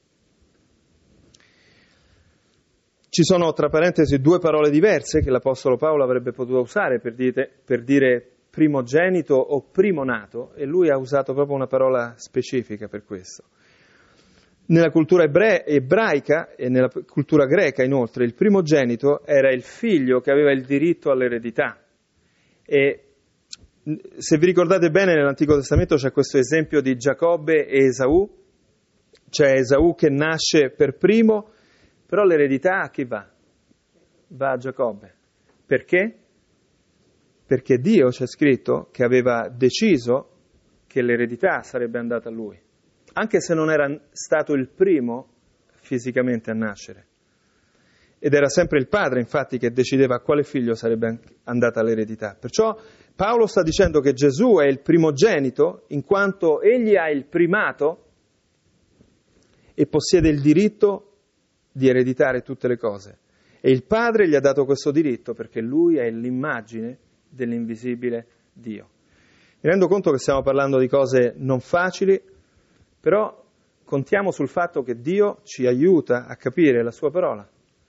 Ci sono, tra parentesi, due parole diverse che l'Apostolo Paolo avrebbe potuto usare per dire, per dire primogenito o primo nato, e lui ha usato proprio una parola specifica per questo. Nella cultura ebre- ebraica e nella cultura greca, inoltre, il primogenito era il figlio che aveva il diritto all'eredità. E se vi ricordate bene, nell'Antico Testamento c'è questo esempio di Giacobbe e Esaù. C'è Esaù che nasce per primo, però l'eredità a chi va? Va a Giacobbe. Perché? Perché Dio, c'è scritto, che aveva deciso che l'eredità sarebbe andata a lui, anche se non era stato il primo fisicamente a nascere. Ed era sempre il padre, infatti, che decideva a quale figlio sarebbe andata l'eredità. Perciò Paolo sta dicendo che Gesù è il primogenito in quanto egli ha il primato e possiede il diritto di ereditare tutte le cose. E il Padre gli ha dato questo diritto perché lui è l'immagine dell'invisibile Dio. Mi rendo conto che stiamo parlando di cose non facili, però contiamo sul fatto che Dio ci aiuta a capire la sua parola.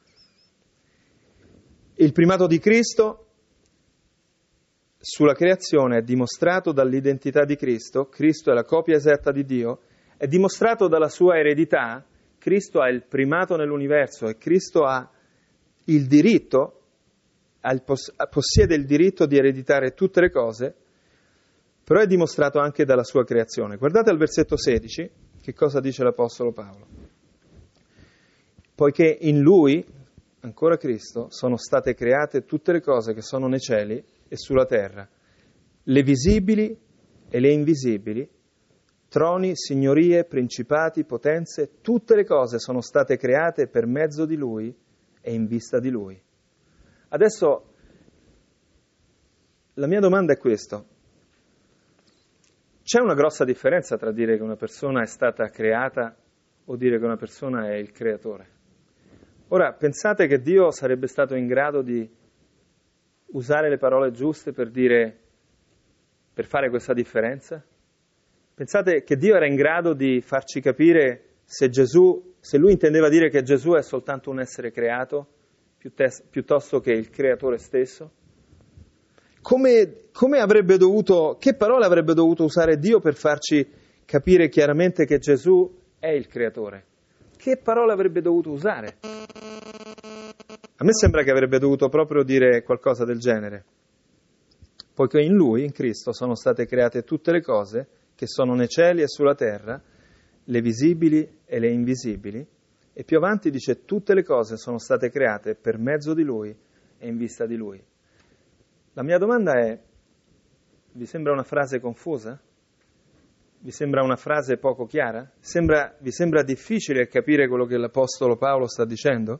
Il primato di Cristo sulla creazione è dimostrato dall'identità di Cristo. Cristo è la copia esatta di Dio, è dimostrato dalla sua eredità. Cristo ha il primato nell'universo e Cristo ha il diritto, ha il poss- possiede il diritto di ereditare tutte le cose, però è dimostrato anche dalla sua creazione. Guardate al versetto sedici, che cosa dice l'Apostolo Paolo. Poiché in Lui, ancora Cristo, sono state create tutte le cose che sono nei cieli e sulla terra, le visibili e le invisibili, troni, signorie, principati, potenze, tutte le cose sono state create per mezzo di Lui e in vista di Lui. Adesso la mia domanda è questa. C'è una grossa differenza tra dire che una persona è stata creata o dire che una persona è il creatore. Ora, pensate che Dio sarebbe stato in grado di usare le parole giuste per dire, per fare questa differenza? Pensate che Dio era in grado di farci capire se Gesù, se Lui intendeva dire che Gesù è soltanto un essere creato, piuttosto che il creatore stesso? Come, come avrebbe dovuto, che parole avrebbe dovuto usare Dio per farci capire chiaramente che Gesù è il creatore? Che parole avrebbe dovuto usare? A me sembra che avrebbe dovuto proprio dire qualcosa del genere. Poiché in Lui, in Cristo, sono state create tutte le cose che sono nei cieli e sulla terra, le visibili e le invisibili, e più avanti dice tutte le cose sono state create per mezzo di Lui e in vista di Lui. La mia domanda è, vi sembra una frase confusa? Vi sembra una frase poco chiara? Sembra, vi sembra difficile capire quello che l'Apostolo Paolo sta dicendo?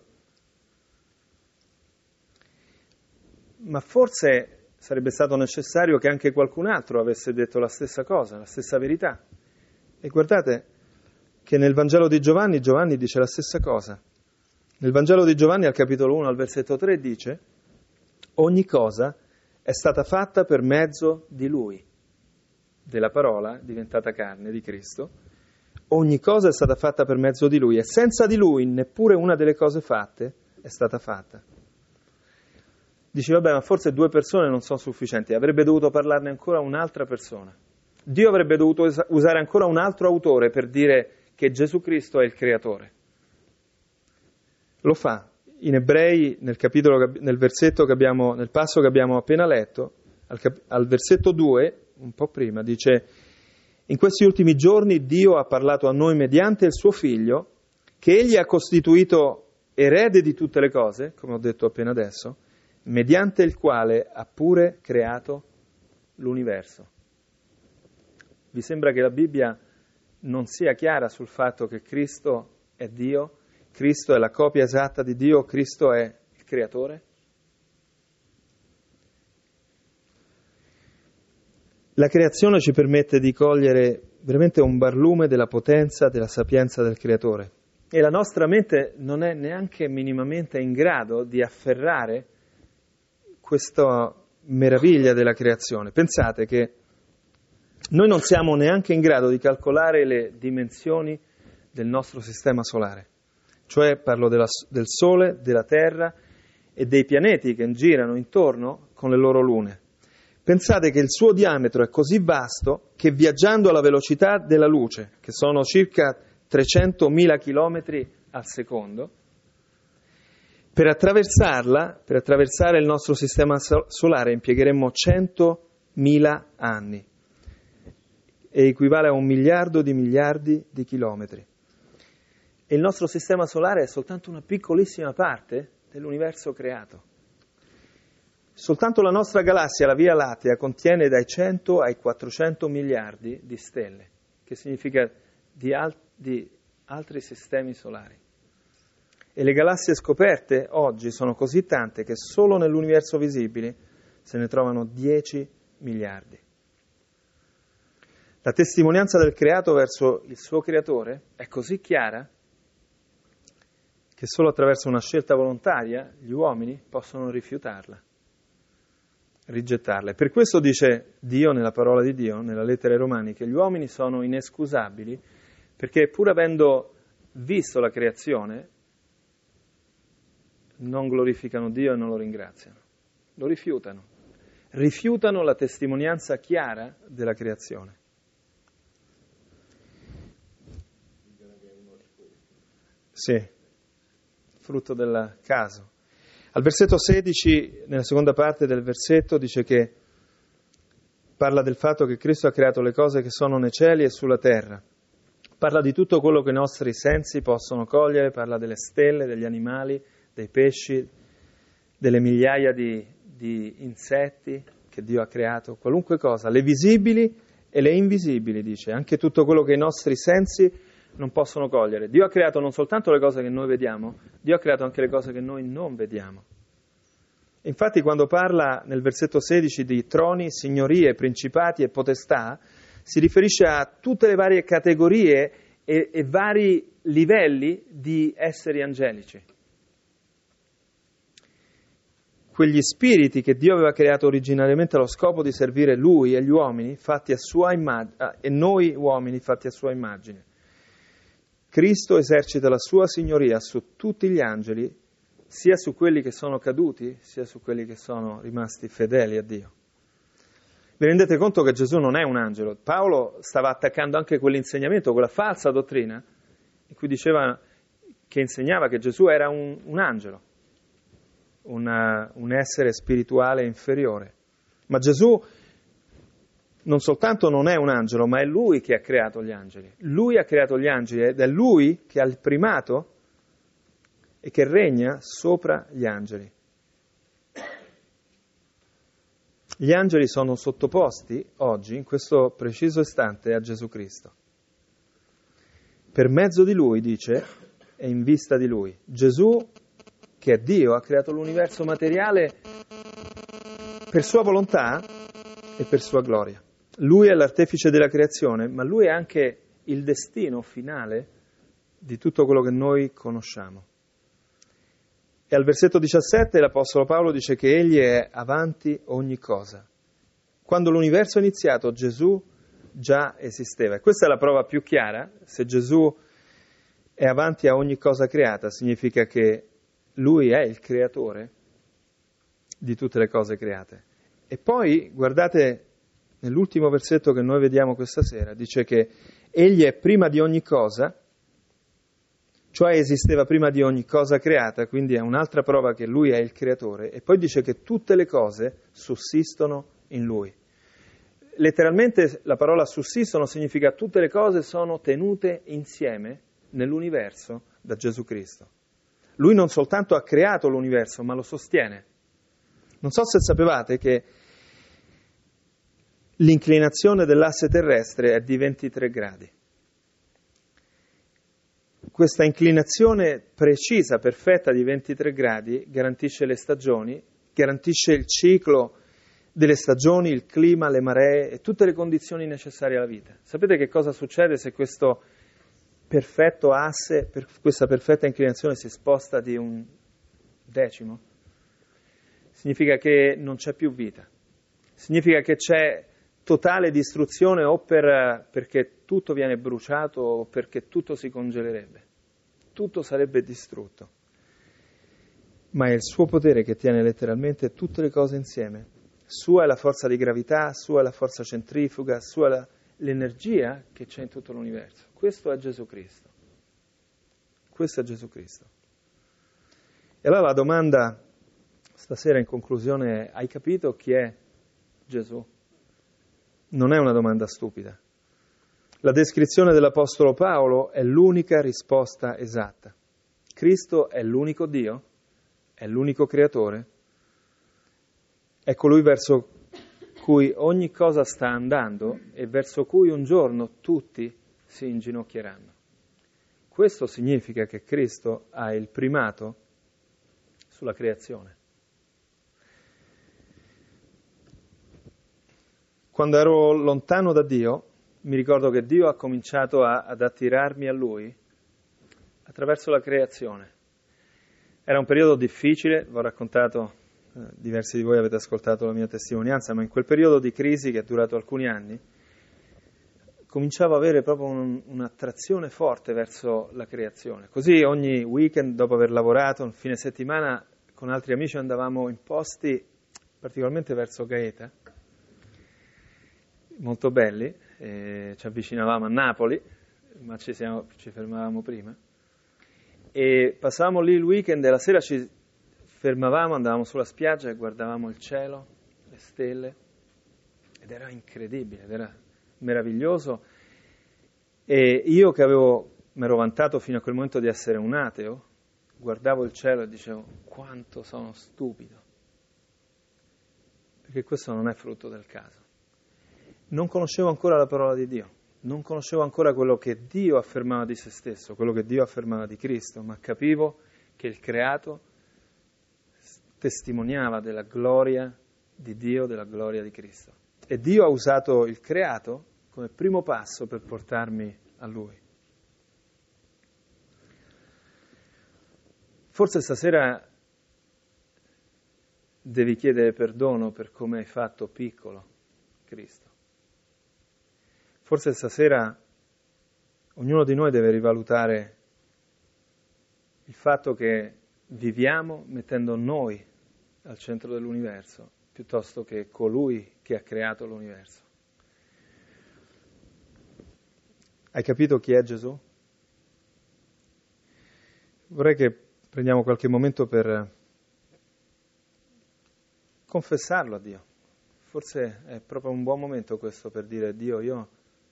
Ma forse sarebbe stato necessario che anche qualcun altro avesse detto la stessa cosa, la stessa verità. E guardate che nel Vangelo di Giovanni, Giovanni dice la stessa cosa. Nel Vangelo di Giovanni, al capitolo uno, al versetto tre, dice: ogni cosa è stata fatta per mezzo di Lui, della parola diventata carne, di Cristo. Ogni cosa è stata fatta per mezzo di Lui e senza di Lui neppure una delle cose fatte è stata fatta. Dici, vabbè, ma forse due persone non sono sufficienti, avrebbe dovuto parlarne ancora un'altra persona. Dio avrebbe dovuto usare ancora un altro autore per dire che Gesù Cristo è il creatore. Lo fa. In Ebrei, nel capitolo, nel versetto che abbiamo, nel passo che abbiamo appena letto, al, cap, al versetto due, un po' prima, dice: in questi ultimi giorni Dio ha parlato a noi mediante il suo Figlio, che Egli ha costituito erede di tutte le cose, come ho detto appena adesso, mediante il quale ha pure creato l'universo. Vi sembra che la Bibbia non sia chiara sul fatto che Cristo è Dio? Cristo è la copia esatta di Dio, Cristo è il creatore? La creazione ci permette di cogliere veramente un barlume della potenza, della sapienza del creatore. E la nostra mente non è neanche minimamente in grado di afferrare questa meraviglia della creazione. Pensate che noi non siamo neanche in grado di calcolare le dimensioni del nostro sistema solare. Cioè parlo della, del Sole, della Terra e dei pianeti che girano intorno con le loro lune. Pensate che il suo diametro è così vasto che viaggiando alla velocità della luce, che sono circa trecentomila chilometri al secondo, per attraversarla, per attraversare il nostro sistema solare impiegheremmo centomila anni. E equivale a un miliardo di miliardi di chilometri. E il nostro sistema solare è soltanto una piccolissima parte dell'universo creato. Soltanto la nostra galassia, la Via Lattea, contiene dai cento ai quattrocento miliardi di stelle, che significa di, al- di altri sistemi solari. E le galassie scoperte oggi sono così tante che solo nell'universo visibile se ne trovano dieci miliardi. La testimonianza del creato verso il suo creatore è così chiara che solo attraverso una scelta volontaria gli uomini possono rifiutarla, rigettarla. E per questo dice Dio nella parola di Dio, nella lettera ai Romani, che gli uomini sono inescusabili perché pur avendo visto la creazione non glorificano Dio e non lo ringraziano, lo rifiutano, rifiutano la testimonianza chiara della creazione. Sì, frutto del caso. Al versetto sedici, nella seconda parte del versetto, dice che parla del fatto che Cristo ha creato le cose che sono nei cieli e sulla terra. Parla di tutto quello che i nostri sensi possono cogliere, parla delle stelle, degli animali, dei pesci, delle migliaia di, di insetti che Dio ha creato, qualunque cosa, le visibili e le invisibili, dice, anche tutto quello che i nostri sensi non possono cogliere. Dio ha creato non soltanto le cose che noi vediamo, Dio ha creato anche le cose che noi non vediamo. Infatti quando parla nel versetto sedici di troni, signorie, principati e potestà, si riferisce a tutte le varie categorie e, e vari livelli di esseri angelici. Quegli spiriti che Dio aveva creato originariamente allo scopo di servire Lui e gli uomini fatti a sua immagine, e noi uomini fatti a sua immagine. Cristo esercita la sua signoria su tutti gli angeli, sia su quelli che sono caduti, sia su quelli che sono rimasti fedeli a Dio. Vi rendete conto che Gesù non è un angelo? Paolo stava attaccando anche quell'insegnamento, quella falsa dottrina, in cui diceva, che insegnava che Gesù era un, un angelo, una, un essere spirituale inferiore. Ma Gesù non soltanto non è un angelo, ma è Lui che ha creato gli angeli. Lui ha creato gli angeli ed è Lui che ha il primato e che regna sopra gli angeli. Gli angeli sono sottoposti oggi, in questo preciso istante, a Gesù Cristo. Per mezzo di Lui, dice, e in vista di Lui. Gesù, che è Dio, ha creato l'universo materiale per sua volontà e per sua gloria. Lui è l'artefice della creazione, ma Lui è anche il destino finale di tutto quello che noi conosciamo. E al versetto diciassette l'Apostolo Paolo dice che Egli è avanti ogni cosa. Quando l'universo è iniziato, Gesù già esisteva. E questa è la prova più chiara. Se Gesù è avanti a ogni cosa creata, significa che Lui è il creatore di tutte le cose create. E poi, guardate, nell'ultimo versetto che noi vediamo questa sera, dice che Egli è prima di ogni cosa, cioè esisteva prima di ogni cosa creata, quindi è un'altra prova che Lui è il creatore, e poi dice che tutte le cose sussistono in Lui. Letteralmente la parola sussistono significa tutte le cose sono tenute insieme nell'universo da Gesù Cristo. Lui non soltanto ha creato l'universo, ma lo sostiene. Non so se sapevate che l'inclinazione dell'asse terrestre è di ventitré gradi. Questa inclinazione precisa, perfetta di ventitré gradi garantisce le stagioni, garantisce il ciclo delle stagioni, il clima, le maree e tutte le condizioni necessarie alla vita. Sapete che cosa succede se questo perfetto asse, per questa perfetta inclinazione si sposta di un decimo? Significa che non c'è più vita. Significa che c'è totale distruzione o per, perché tutto viene bruciato o perché tutto si congelerebbe. Tutto sarebbe distrutto. Ma è il suo potere che tiene letteralmente tutte le cose insieme. Sua è la forza di gravità, sua è la forza centrifuga, sua è la, l'energia che c'è in tutto l'universo. Questo è Gesù Cristo. Questo è Gesù Cristo. E allora la domanda stasera in conclusione è: hai capito chi è Gesù? Non è una domanda stupida. La descrizione dell'Apostolo Paolo è l'unica risposta esatta. Cristo è l'unico Dio, è l'unico creatore, è colui verso cui ogni cosa sta andando e verso cui un giorno tutti si inginocchieranno. Questo significa che Cristo ha il primato sulla creazione. quando ero lontano da Dio, mi ricordo che Dio ha cominciato a, ad attirarmi a Lui attraverso la creazione. Era un periodo difficile, vi ho raccontato, eh, diversi di voi avete ascoltato la mia testimonianza, ma in quel periodo di crisi che è durato alcuni anni, cominciavo ad avere proprio un, un'attrazione forte verso la creazione. Così ogni weekend, dopo aver lavorato, un fine settimana, con altri amici andavamo in posti, particolarmente verso Gaeta, molto belli, eh, ci avvicinavamo a Napoli, ma ci, siamo, ci fermavamo prima, e passavamo lì il weekend e la sera ci fermavamo, andavamo sulla spiaggia e guardavamo il cielo, le stelle, ed era incredibile, ed era meraviglioso. E io che avevo, mi ero vantato fino a quel momento di essere un ateo, guardavo il cielo e dicevo quanto sono stupido, perché questo non è frutto del caso. Non conoscevo ancora la parola di Dio, non conoscevo ancora quello che Dio affermava di se stesso, quello che Dio affermava di Cristo, ma capivo che il creato testimoniava della gloria di Dio, della gloria di Cristo. E Dio ha usato il creato come primo passo per portarmi a Lui. Forse stasera devi chiedere perdono per come hai fatto piccolo Cristo. Forse stasera ognuno di noi deve rivalutare il fatto che viviamo mettendo noi al centro dell'universo, piuttosto che colui che ha creato l'universo. Hai capito chi è Gesù? Vorrei che prendiamo qualche momento per confessarlo a Dio. Forse è proprio un buon momento questo per dire: Dio, io,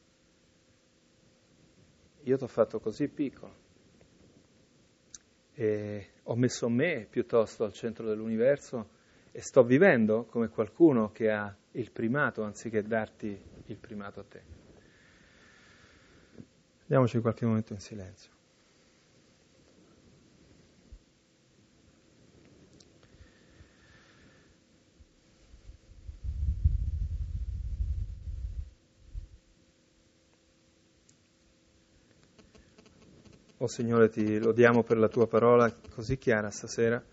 io ti ho fatto così piccolo e ho messo me piuttosto al centro dell'universo e sto vivendo come qualcuno che ha il primato anziché darti il primato a te. Diamoci qualche momento in silenzio. Oh Signore, ti lodiamo per la tua parola così chiara stasera.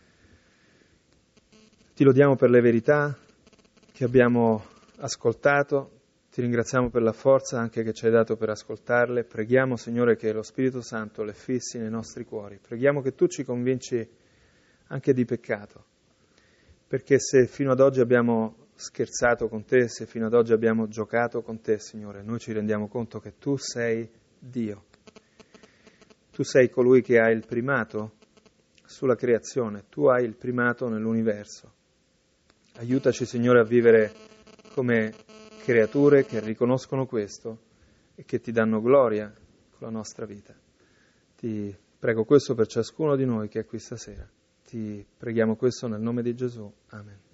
Ti lodiamo per le verità che abbiamo ascoltato. Ti ringraziamo per la forza anche che ci hai dato per ascoltarle. Preghiamo, Signore, che lo Spirito Santo le fissi nei nostri cuori. Preghiamo che tu ci convinci anche di peccato, perché se fino ad oggi abbiamo scherzato con te, se fino ad oggi abbiamo giocato con te, Signore, noi ci rendiamo conto che tu sei Dio. Tu sei colui che ha il primato sulla creazione, tu hai il primato nell'universo. Aiutaci, Signore, a vivere come creature che riconoscono questo e che ti danno gloria con la nostra vita. Ti prego questo per ciascuno di noi che è qui stasera. Ti preghiamo questo nel nome di Gesù. Amen.